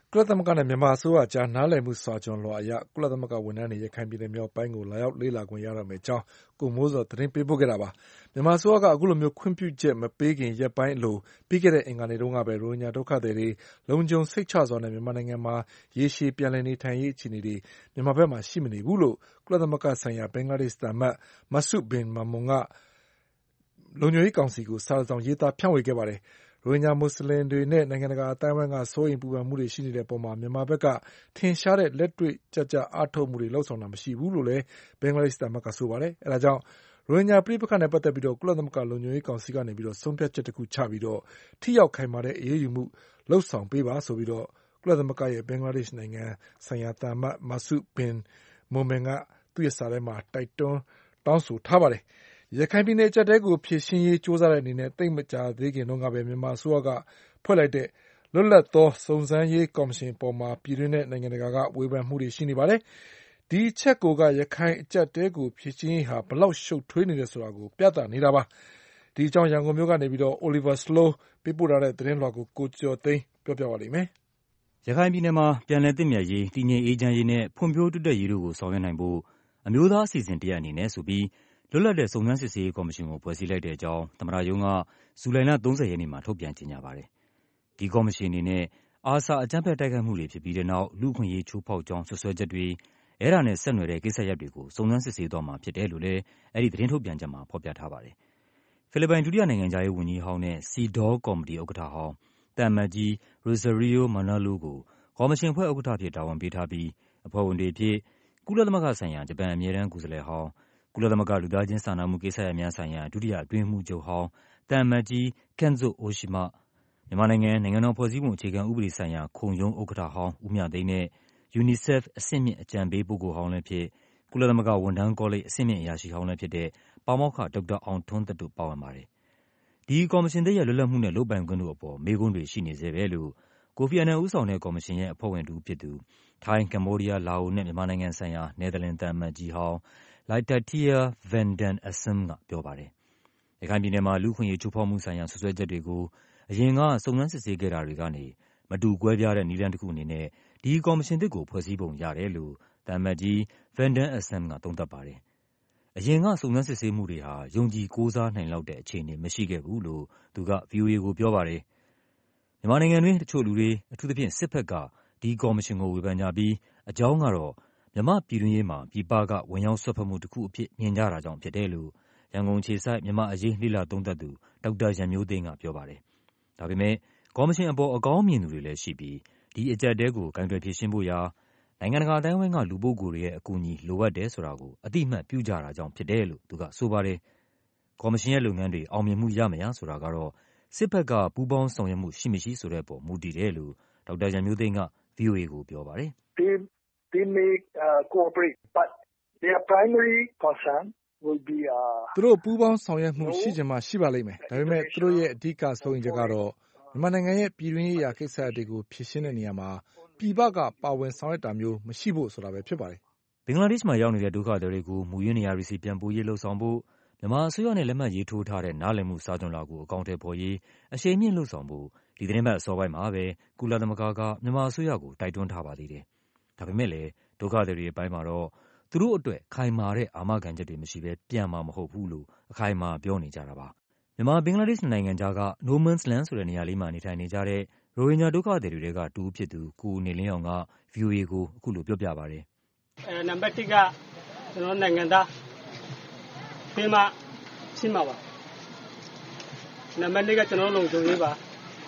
ကုလသမဂ္ဂနဲ့မြန်မာအစိုးရကြားနားလည်မှုစာချွန်လွှာအရကုလသမဂ္ဂဝန်ထမ်းတွေရခိုင်ပြည်နယ်မြောက်ပိုင်းကိုလာရောက်လေ့လာခွင့်ရတော့မယ့်အကြောင်းကိုမိုးစောသတင်းပေးပို့ခဲ့တာပါမြန်မာအစိုးရကအခုလိုမျိုးခွင့်ပြုချက်မပေးခင်ရက်ပိုင်းအလိုပြီးခဲ့တဲ့အင်္ဂါနေ့တုန်းကပဲရိုဟင်ဂျာဒုက္ခသည်တွေလုံခြုံစိတ်ချစွာနဲ့မြန်မာနိုင်ငံမှာရေရှည်ပြန်လည်နေထိုင်ရေးအခြေအနေတွေမြန်မာဘက်မှာရှိမနေဘူးလို့ကုလသမဂ္ဂဆိုင်ရာဘင်္ဂလားဒေ့ရှ်သံအမတ်မဆုဘင်မာမွန်ကလုံခြုံရေးကောင်စီကိုစာဆောင်ရေးသားဖြန့်ဝေခဲ့ပါတယ်ရိုဟင်ဂျာမွတ်စလင်တွေနဲ့နိုင်ငံတကာအတိုင်းအဝိုင်းကစိုးရိမ်ပူပန်မှုတွေရှိနေတဲ့အပေါ်မှာမြန်မာဘက်ကထင်ရှားတဲ့လက်တွေ့ကျကျအားထုတ်မှုတွေလှုပ်ဆောင်တာမရှိဘူးလို့လည်းဘင်္ဂလားဒေ့ရှ်သံအမတ်ကဆိုပါတယ်အဲဒါကြောင့်ရိုဟင်ဂျာပြည်ပခန့်နဲ့ပတ်သက်ပြီးတော့ကုလသမဂ္ဂလုံခြုံရေးကောင်စီကနေပြီးတော့ဆုံးဖြတ်ချက်တစ်ခုချပြီးတော့ထိရောက်ခိုင်မာတဲ့အရေးယူမှုလှုပ်ဆောင်ပေးပါဆိုပြီးတော့ကုလသမဂ္ဂရဲ့ဘင်္ဂလားဒေ့ရှ်နိုင်ငံဆိုင်ရာသံအမတ်မဆုဘင်မွန်မင်ကသူ့ရဲ့စာထဲမှာတိုက်တွန်းတောင်းဆိုထားပါတယ်ရခိုင်ပြည်နယ်အကျပ်တဲကိုဖြည့်ရှင်းရေးကြိုးစားတဲ့အနေနဲ့တိတ်မကြသေးခင်တုန်းကပဲမြန်မာအစိုးရကဖွဲ့လိုက်တဲ့လွတ်လပ်သောစုံစမ်းရေးကော်မရှင်ပေါ်မှာပြည်တွင်းနဲ့နိုင်ငံတကာကဝေဖန်မှုတွေရှိနေပါတယ်။ဒီချက်ကိုကရခိုင်အကျပ်တဲကိုဖြည့်ရှင်းရေးဟာဘလောက်ရှုပ်ထွေးနေတယ်ဆိုတာကိုပြသနေတာပါ။ဒီအကြောင်းရန်ကုန်မြို့ကနေပြီးတော့ Oliver Slow ပေးပို့ထားတဲ့သတင်းလွှာကိုကိုကျော်သိန်းပြောပြပါလိမ့်မယ်။ရခိုင်ပြည်နယ်မှာပြန်လည်သင့်မြတ်ရေးတည်ငြိမ်အေးချမ်းရေးနဲ့ဖွံ့ဖြိုးတိုးတက်ရေးတို့ကိုဆောင်ရွက်နိုင်ဖို့အမျိုးသားအစီအစဉ်တရပ်အနေနဲ့ဆိုပြီးလွတ်လပ်တဲ့စုံစမ်းစစ်ဆေးရေးကော်မရှင်ကိုဖွဲ့စည်းလိုက်တဲ့အကြောင်းသမ္မတရုံးကဇူလိုင်လ၃၀ရက်နေ့မှာထုတ်ပြန်ကြေညာပါတယ်။ဒီကော်မရှင်အနေနဲ့အာဆာအကြမ်းဖက်တိုက်ခိုက်မှုတွေဖြစ်ပြီးတဲ့နောက်လူ့အခွင့်အရေးချိုးဖောက်ကြောင်းဆွဆွဲချက်တွေအဲဒါနဲ့ဆက်နွယ်တဲ့ကိစ္စရပ်တွေကိုစုံစမ်းစစ်ဆေးသွားမှာဖြစ်တယ်လို့လည်းအဲဒီသတင်းထုတ်ပြန်ချက်မှာဖော်ပြထားပါတယ်။ဖိလစ်ပိုင်ဒုတိယနိုင်ငံခြားရေးဝန်ကြီးဟောင်းနဲ့စီဒေါကော်မတီဥက္ကဋ္ဌဟောင်းသံအမတ်ကြီး Rosario Manalo ကိုကော်မရှင်အဖွဲ့ဥက္ကဋ္ဌအဖြစ်တာဝန်ပေးထားပြီးအဖွဲ့ဝင်တွေအဖြစ်ကုလသမဂ္ဂဆိုင်ရာဂျပန်အမြဲတမ်းကိုယ်စားလှယ်ဟောင်းကုလသမဂ္ဂလူသားချင်းစာနာမှုကိစ္စရပ်များဆိုင်ရာဒုတိယအတွင်းရေးမှူးချုပ်ဟောင်းသံအမတ်ကြီး Kenzo Oshima မြန်မာနိုင်ငံနိုင်ငံတော်ဖွဲ့စည်းပုံအခြေခံဥပဒေဆိုင်ရာခုံရုံးဥက္ကဋ္ဌဟောင်းဦးမြသိန်းနဲ့ UNICEF အဆင့်မြင့်အကြံပေးပုဂ္ဂိုလ်ဟောင်းလည်းဖြစ်ကုလသမဂ္ဂဝန်ထမ်းကောလိပ်အဆင့်မြင့်အရာရှိဟောင်းလည်းဖြစ်တဲ့ပါမောက္ခဒေါက်တာအောင်ထွန်းသက်တို့ပါဝင်ပါတယ်။ဒီကော်မရှင်သစ်ရဲ့လွတ်လပ်မှုနဲ့လုပ်ပိုင်ခွင့်တို့အပေါ်မေးခွန်းတွေရှိနေသေးပဲလို့ကိုဖီအာနန်ဦးဆောင်တဲ့ကော်မရှင်ရဲ့အဖွဲ့ဝင်တူဖြစ်သူထိုင်း၊ကမ္ဘောဒီးယား၊လာအိုနဲ့မြန်မာနိုင်ငံဆိုင်ရာနယ်သာလန်သံအမတ်ကြီးဟောင်း Laitatia van den Assem ကပြောပါတယ်။ရခိုင်ပြည်နယ်မှာလူ့အခွင့်အရေးချိုးဖောက်မှုဆိုင်ရာဆွဆွဲချက်တွေကိုအရင်ကစုံစမ်းစစ်ဆေးခဲ့တာတွေကနေမတူကွဲပြားတဲ့နည်းလမ်းတစ်ခုအနေနဲ့ဒီကော်မရှင်သစ်ကိုဖွဲ့စည်းပုံရတယ်လို့သံအမတ်ကြီး van den Assem ကသုံးသပ်ပါတယ်။အရင်ကစုံစမ်းစစ်ဆေးမှုတွေဟာယုံကြည်ကိုးစားနိုင်လောက်တဲ့အခြေအနေမရှိခဲ့ဘူးလို့သူက ဗွီအိုအေကိုပြောပါတယ်။မြန်မာနိုင်ငံတွင်တချို့လူတွေအထူးသဖြင့်စစ်ဘက်ကဒီကော်မရှင်ကိုဝေဖန်ကြပြီးအကြောင်းကတော့မြန်မာပြည်တွင်းရေးမှာပြည်ပကဝင်ရောက်ဆွတ်ဖက်မှုတစ်ခုအဖြစ်မြင်ကြတာကြောင့်ဖြစ်တယ်လို့ရန်ကုန်ခြေစိုက်မြန်မာအရေးလေ့လာသုံးသပ်သူဒေါက်တာရန်မျိုးသိန်းကပြောပါတယ်။ဒါပေမဲ့ကော်မရှင်အပေါ်အကောင်းမြင်သူတွေလည်းရှိပြီးဒီအကြက်တဲကိုဂိုင်တွယ်ဖြေရှင်းဖို့ရာနိုင်ငံတကာအတိုင်းအဝိုင်းကလူပုဂ္ဂိုလ်တွေရဲ့အကူအညီလိုအပ်တယ်ဆိုတာကိုအတိအမှတ်ပြုကြတာကြောင့်ဖြစ်တယ်လို့သူကဆိုပါတယ်။ကော်မရှင်ရဲ့လုပ်ငန်းတွေအောင်မြင်မှုရမရဆိုတာကတော့စစ်ဘက်ကပူးပေါင်းဆောင်ရွက်မှုရှိမရှိဆိုတဲ့ပေါ်မူတည်တယ်လို့ဒေါက်တာရန်မျိုးသိန်းက ဗွီအိုအေကိုပြောပါတယ်။ They they may uh, cooperate, but their primary concern will be သူတို့ပူးပေါင်းဆောင်ရွက်မှုရှိချင်မှရှိပါလိမ့်မယ်။ဒါပေမဲ့သူတို့ရဲ့အဓိကစိုးရိမ်ချက်ကတော့မြန်မာနိုင်ငံရဲ့ပြည်တွင်းရေးရာကိစ္စတွေကိုဖြေရှင်းတဲ့နေရာမှာပြည်ပကပါဝင်ဆောင်ရွက်တာမျိုးမရှိဖို့ဆိုတာပဲဖြစ်ပါတယ်။ဘင်္ဂလားဒေ့ရှ်မှာရောက်နေတဲ့ဒုက္ခသည်တွေကိုမူရင်းနေရာတွေစီပြန်ပို့ရေးလှုံ့ဆော်ဖို့မြန်မာအစိုးရနဲ့လက်မှတ်ရေးထိုးထားတဲ့နားလည်မှုစာချွန်လွှာကိုအကောင်အထည်ဖော်ရေးအရှိန်မြင့်လှုံ့ဆော်ဖို့ဒီသတင်းပတ်အစောပိုင်းမှာပဲကုလသမဂ္ဂကမြန်မာအစိုးရကိုတိုက်တွန်းထားပါသေးတယ်။ဒါပေမဲ့လည်းဒုက္ခသည်တွေအပိုင်းမှာတော့သူတို့အတွက်ခိုင်မာတဲ့အာမခံချက်တွေမရှိဘဲပြန်မှာမဟုတ်ဘူးလို့အခိုင်အမာပြောနေကြတာပါ။မြန်မာဘင်္ဂလားဒေ့ရှ်နိုင်ငံကြားက No Man's Land ဆိုတဲ့နေရာလေးမှာနေထိုင်နေကြတဲ့ရိုဟင်ဂျာဒုက္ခသည်တွေကတူဖြစ်သူကိုနေလင်းအောင်က ဗွီအိုအေကိုအခုလိုပြောပြပါတယ်။အဲနံပါတ်တစ်ကကျွန်တော်နိုင်ငံသားပြင်မှာရှင်းပါပါ။နံပါတ်နှစ်ကကျွန်တော်လုံခြုံရေးပါ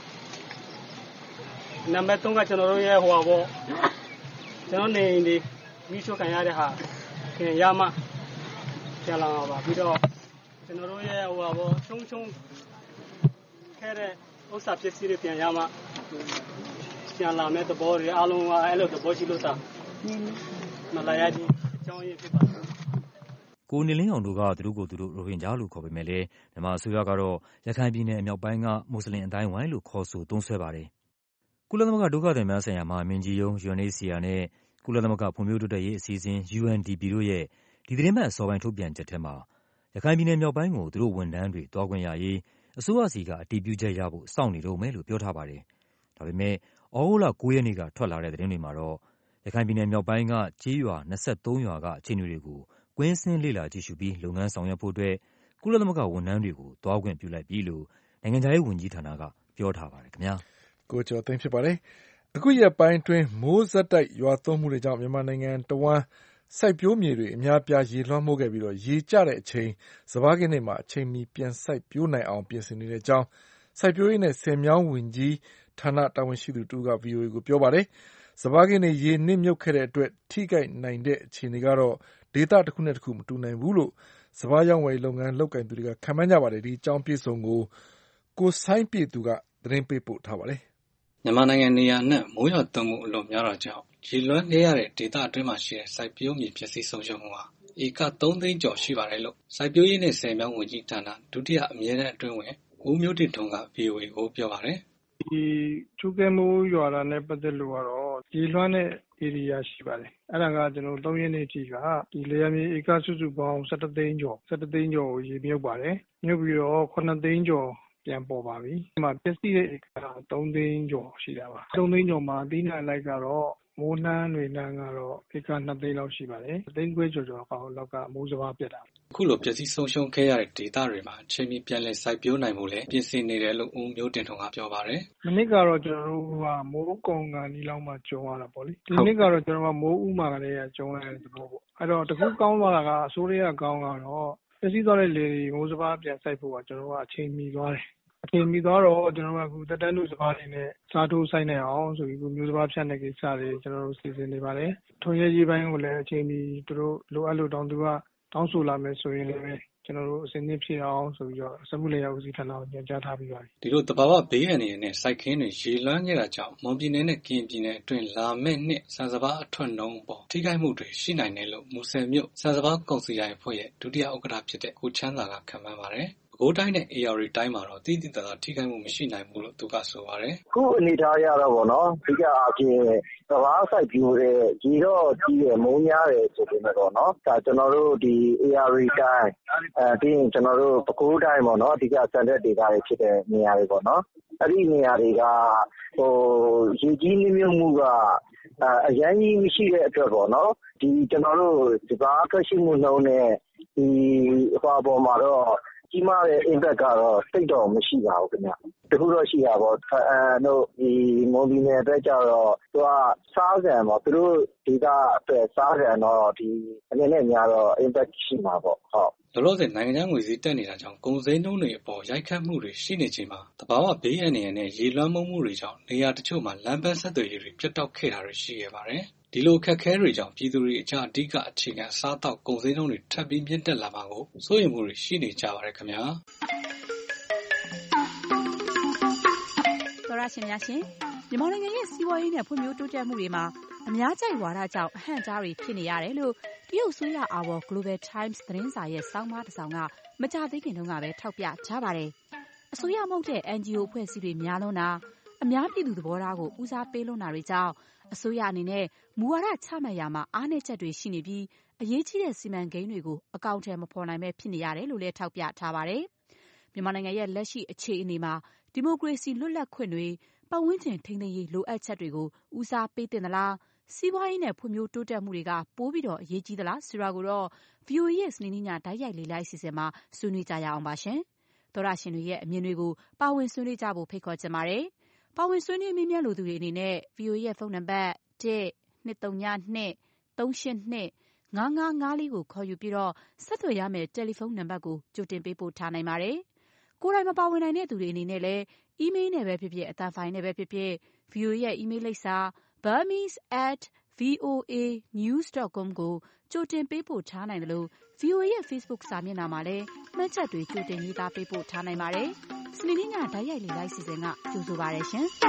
။နံပါတ်သုံးကကျွန်တော်တို့ရဲ့ဟိုပါပေါ့ကျွန်တော်နေနေမိချိုခံရတဲ့ဟာခင်ရမကျလာပါပြီးတော့ကျွန်တော်တို့ရဲ့ဟိုပါပေါ့ချုံချုံခဲတဲ့ဥစ္စာပစ္စည်းတွေပြန်ရမှပြန်လာမဲ့သဘောတွေအားလုံးကအဲ့လိုသဘောရှိလို့သာမလာရခြင်းအကြောင်းရင်းဖြစ်ပါတယ်ကိုနေလင်းအောင်တို့ကသူတို့ကိုသူတို့ရိုဟင်ဂျာလို့ခေါ်ပေမဲ့လည်းမြန်မာအစိုးရကတော့ရခိုင်ပြည်နယ်အမြောက်ပိုင်းကမွတ်စလင်အတိုင်းဝိုင်းလို့ခေါ်ဆိုသုံးစွဲပါတယ်ကုလသမဂ္ဂဒုက္ခသည်များဆိုင်ရာမဟာမင်းကြီးရုံး U N H C R နဲ့ကုလသမဂ္ဂဖွံ့ဖြိုးတိုးတက်ရေးအစီအစဉ် U N D P တို့ရဲ့ဒီသတင်းပတ်အစောပိုင်းထုတ်ပြန်ချက်ထဲမှာရခိုင်ပြည်နယ်မြောက်ပိုင်းကိုသူတို့ဝန်ထမ်းတွေတွားခွင့်ရရေးအစိုးရစီကအတည်ပြုချက်ရဖို့စောင့်နေတော့မယ်လို့ပြောထားပါတယ်။ဒါပေမဲ့ဩဂုတ်လကိုရက်နေ့ကထွက်လာတဲ့သတင်းတွေမှာတော့ရခိုင်ပြည်နယ်မြောက်ပိုင်းကကျေးရွာ၂၃ရွာကအခြေအနေတွေကိုကွင်းဆင်းလေ့လာကြည့်ရှုပြီးလုပ်ငန်းဆောင်ရွက်ဖို့အတွက်ကုလသမဂ္ဂဝန်ထမ်းတွေကိုသွားခွင့်ပြုလိုက်ပြီလို့နိုင်ငံခြားရေးဝန်ကြီးဌာနကပြောထားပါတယ်ခင်ဗျာ။ကိုကျော်သိန်းဖြစ်ပါတယ်။အခုရက်ပိုင်းအတွင်းမိုးဆက်တိုက်ရွာသွန်းမှုတွေကြောင့်မြန်မာနိုင်ငံတဝန်းစိုက်ပျိုးမြေတွေအများပြားရေလွှမ်းမိုးခဲ့ပြီးတော့ရေကျတဲ့အချိန်စပါးခင်းတွေမှာအချိန်မီပြန်စိုက်ပျိုးနိုင်အောင်ပြင်ဆင်နေတဲ့အကြောင်းစိုက်ပျိုးရေးနဲ့ဆည်မြောင်းဝန်ကြီးဌာနတာဝန်ရှိသူတူက ဗွီအိုအေကိုပြောပါတယ်။စပါးခင်းတွေရေနစ်မြုပ်ခဲ့တဲ့အတွက်ထိခိုက်နိုင်တဲ့အခြေအနေကတော့ဒေသတစ်ခုနဲ့တစ်ခုမတူနိုင်ဘူးလို့စပါးရောင်းဝယ်လုပ်ငန်းလုပ်ကိုင်သူတွေကခန့်မှန်းကြပါတယ်။ဒီအကြောင်းပြည့်စုံကိုကိုစိုင်းပြည့်သူကသတင်းပေးပို့ထားပါတယ်။မြန်မာနိုင်ငံနေရာနဲ့မိုးရွာသွန်းမှုအလွန်များတာကြောင့်ရေလွှမ်းခဲ့ရတဲ့ဒေသအတွင်းမှာရှိတဲ့စိုက်ပျိုးမြေပျက်စီးဆုံးရှုံးမှုဟာဧကသုံးသိန်းကျော်ရှိပါတယ်လို့စိုက်ပျိုးရေးနဲ့ဆည်မြောင်းဝန်ကြီးဌာနဒုတိယအမြဲတမ်းအတွင်းဝန်ဦးမျိုးတင့်ထွန်းက ဗွီအိုအေကိုပြောပါတယ်။ဒီကျူးကဲမိုးရွာတာနဲ့ပတ်သက်လို့ကတော့ရေလွှမ်းတဲ့ဧရိယာရှိပါတယ်။အဲ့ဒါကကျွန်တော်သုံးရက်နေ့အထိကဒီလျာမြေဧကစုစုပေါင်း၁၁သိန်းကျော်၁၁သိန်းကျော်ကိုရေမြုပ်ပါတယ်။မြုပ်ပြီးတော့ခုနှစ်သိန်းကျော်ပြန်ပေါ်ပါပြီ။ဒီမှာပျက်စီးတဲ့ဧကသုံးသိန်းကျော်ရှိတာပါ။သုံးသိန်းကျော်မှာအသီးနှံလိုက်ကတော့မိုးနှမ်းတွေနှမ်းကတော့ဧကနှစ်သိန်းလောက်ရှိပါတယ်။သိန်းခွဲကျော်ကျော်ကောင်လောက်ကမိုးစပါးပြတ်တာ။အခုလိုပျက်စီးဆုံးရှုံးခဲ့ရတဲ့ဒေသတွေမှာအချိန်မီပြန်လည်စိုက်ပျိုးနိုင်ဖို့လည်းပြင်ဆင်နေတယ်လို့ဦးမျိုးတင်ထွန်းကပြောပါတယ်။မနစ်ကတော့ကျွန်တော်တို့ကမိုးကုံကန်ဒီလောက်မှကျုံရတာပေါ့လေ။ဒီနှစ်ကတော့ကျွန်တော်ကမိုးဥမာကလေးကကျုံရတဲ့သဘောပေါ့။အဲ့တော့တခုကောင်းသွားတာကအစိုးရကောင်းကတော့ပျက်စီးသွားတဲ့လေတွေမိုးစပါးပြန်စိုက်ဖို့ကကျွန်တော်ကအချိန်မီသွားတယ်။အချိန်မီသွားတော့ကျွန်တော်ကအခုတက်တန်းလူစပါးတွေနဲ့စားထိုးဆိုင်နိုင်အောင်ဆိုပြီးမျိုးစပါးဖြတ်တဲ့ကိစ္စတွေကျွန်တော်တို့စီစဉ်နေပါတယ်။ထွန်ရဲကြီးပိုင်းကိုလည်းအချိန်မီသူတို့လိုအပ်လို့တောင်းသူကတောင်းဆိုလာမယ်ဆိုရင်လည်းကျွန်တော်တို့အစဉ်သင့်ဖြစ်အောင်ဆိုပြီးတော့စက်မှုလယ်ယာဦးစီးဌာနကိုညွှန်ကြားထားပြီးပါပြီ။ဒီလိုတဘာဝဘေးအန္တရာယ်နဲ့စိုက်ခင်းတွေရေလွှမ်းခဲ့တာကြောင့်မွန်ပြည်နယ်နဲ့ကရင်ပြည်နယ်အတွင်းလာမယ့်နှစ်ဆန်စပါးအထွက်နှုန်းပေါ်ထိခိုက်မှုတွေရှိနိုင်တယ်လို့မူဆယ်မြို့ဆန်စပါးကုန်စည်ဒိုင်အဖွဲ့ရဲ့ဒုတိယဥက္ကဋ္ဌဖြစ်တဲ့ကိုချမ်းသာကခန့်မှန်းပါတယ်။ပဲခူးတိုင်းနဲ့အေရဝတီတိုင်းမှာတော့တိတိကျကျထိခိုက်မှုမရှိနိုင်ဘူးလို့သူကဆိုပါတယ်။ခုအနေထားရတော့ဗောနော်အဓိကအားဖြင့်စပါးစိုက်ပျိုးတဲ့ရေတော့ကြီးရမိုးများတယ်ဆိုပေမဲ့တော့နော်ဒါကျွန်တော်တို့ဒီအေရဝတီတိုင်းအဲပြီးရင်ကျွန်တော်တို့ပဲခူးတိုင်းဗောနော်အဓိကစံတဲ့ဒေသတွေဖြစ်တဲ့နေရာတွေဗောနော်အဲ့ဒီနေရာတွေကဟိုရေကြီးနှိမ့်မြုပ်မှုကအရန်ကြီးမရှိတဲ့အတွက်ပေါ့နော်ဒီကျွန်တော်တို့စပါးထွက်ရှိမှုနှုန်းနဲ့ဒီအပေါ်ပေါ်မှာတော့ကြီးမားတဲ့ impact ကတော့စိတ်တော့မရှိပါဘူးခင်ဗျတခုတော့ရှိတာပေါ့အဲတို့ဒီမွန်ပြည်နယ်အတွက်ကြတော့သူကစားစံပေါ့သူတို့ဒေသအတွက်စားစံတော့ဒီအနေနဲ့များတော့ impact ရှိမှာပေါ့ဟုတ်လောလောဆယ်နိုင်ငံခြားငွေဈေးတက်နေတာကြောင့်ကုန်စည်နှုန်းတွေအပေါ်ရိုက်ခတ်မှုတွေရှိနေချိန်မှာတဘာဝဘေးအန္တရာယ်နဲ့ရေလွှမ်းမိုးမှုတွေကြောင့်နေရာတချို့မှာလမ်းပန်းဆက်သွယ်ရေးတွေပြတ်တောက်ခဲ့တာတွေရှိခဲ့ပါတယ်။ဒီလိုအခက်အခဲတွေကြောင့်ပြည်သူတွေအကြအဓိကအခြေခံအစားအသောက်ကုန်စည်နှုန်းတွေထပ်ပြီးမြင့်တက်လာမှာကိုစိုးရိမ်မှုတွေရှိနေကြပါတယ်ခင်ဗျာ။သောရရှင်များရှင်မြန်မာနိုင်ငံရဲ့စီးပွားရေးနဲ့ဖွံ့ဖြိုးတိုးတက်မှုတွေမှာအများကြိုက်ဝါဒကြောင့်အဟန့်အတားတွေဖြစ်နေရတယ်လို့တရုတ်ဆိုရအာဘော် Global Times သတင်းစာရဲ့စောင်းမတစ်စောင်ကမကြသေးခင်တုန်းကပဲထောက်ပြထားပါတယ်။အစိုးရမဟုတ်တဲ့ အန်ဂျီအို အဖွဲ့အစည်းတွေများလွန်းတာအများပြည်သူသဘောထားကိုဦးစားပေးလွန်းတာတွေကြောင့်အစိုးရအနေနဲ့မူဝါဒချမှတ်ရာမှာအားနည်းချက်တွေရှိနေပြီးအရေးကြီးတဲ့စီမံကိန်းတွေကိုအကောင့်ထဲမဖော်နိုင်ပဲဖြစ်နေရတယ်လို့လည်းထောက်ပြထားပါတယ်။မြန်မာနိုင်ငံရဲ့လက်ရှိအခြေအနေမှာဒီမိုကရေစီလွတ်လပ်ခွင့်တွေပတ်ဝန်းကျင်ထိန်းသိမ်းရေးလိုအပ်ချက်တွေကိုဦးစားပေးသင့်သလားစီးပွားရေးနဲ့ဖွံ့ဖြိုးတိုးတက်မှုတွေကပိုပြီးတော့အရေးကြီးသလားဆိုတာကိုတော့ ဗွီအိုအေ ရဲ့စနေနေ့ညတိုက်ရိုက်လေ့လာအစီအစဉ်မှာဆွေးနွေးကြရအောင်ပါရှင်။သောရရှင်တွေရဲ့အမြင်တွေကိုပါဝင်ဆွေးနွေးကြဖို့ဖိတ်ခေါ်ချင်ပါတယ်။ပါဝင်ဆွေးနွေးမေးမြန်းလိုသူတွေအနေနဲ့ ဗွီအိုအေ ရဲ့ဖုန်းနံပါတ်တစ် နှစ် သုံး ည နှစ် သုံး ရှစ် နှစ် ငါး ငါး ငါး လေးကိုခေါ်ယူပြီးတော့ဆက်သွယ်ရမယ့်တယ်လီဖုန်းနံပါတ်ကိုကြိုတင်ပေးပို့ထားနိုင်ပါတယ်။ကိုယ်တိုင်မပါဝင်နိုင်တဲ့သူတွေအနေနဲ့လည်းအီးမေးလ်နဲ့ပဲဖြစ်ဖြစ်အသံဖိုင်နဲ့ပဲဖြစ်ဖြစ် ဗွီအိုအေ ရဲ့အီးမေးလ်လိပ်စာ burmese at voa news dot com ကိုကြိုတင်ပေးပို့ထားနိုင်တယ်လို့ ဗွီအိုအေ ရဲ့ Facebook စာမျက်နှာမှာလည်းမှတ်ချက်တွေကြိုတင်ရေးသားပေးပို့ထားနိုင်ပါတယ်။စနေနေ့ညတိုက်ရိုက်လေ့လာအစီအစဉ်ကကြိုဆိုပါရရှင်။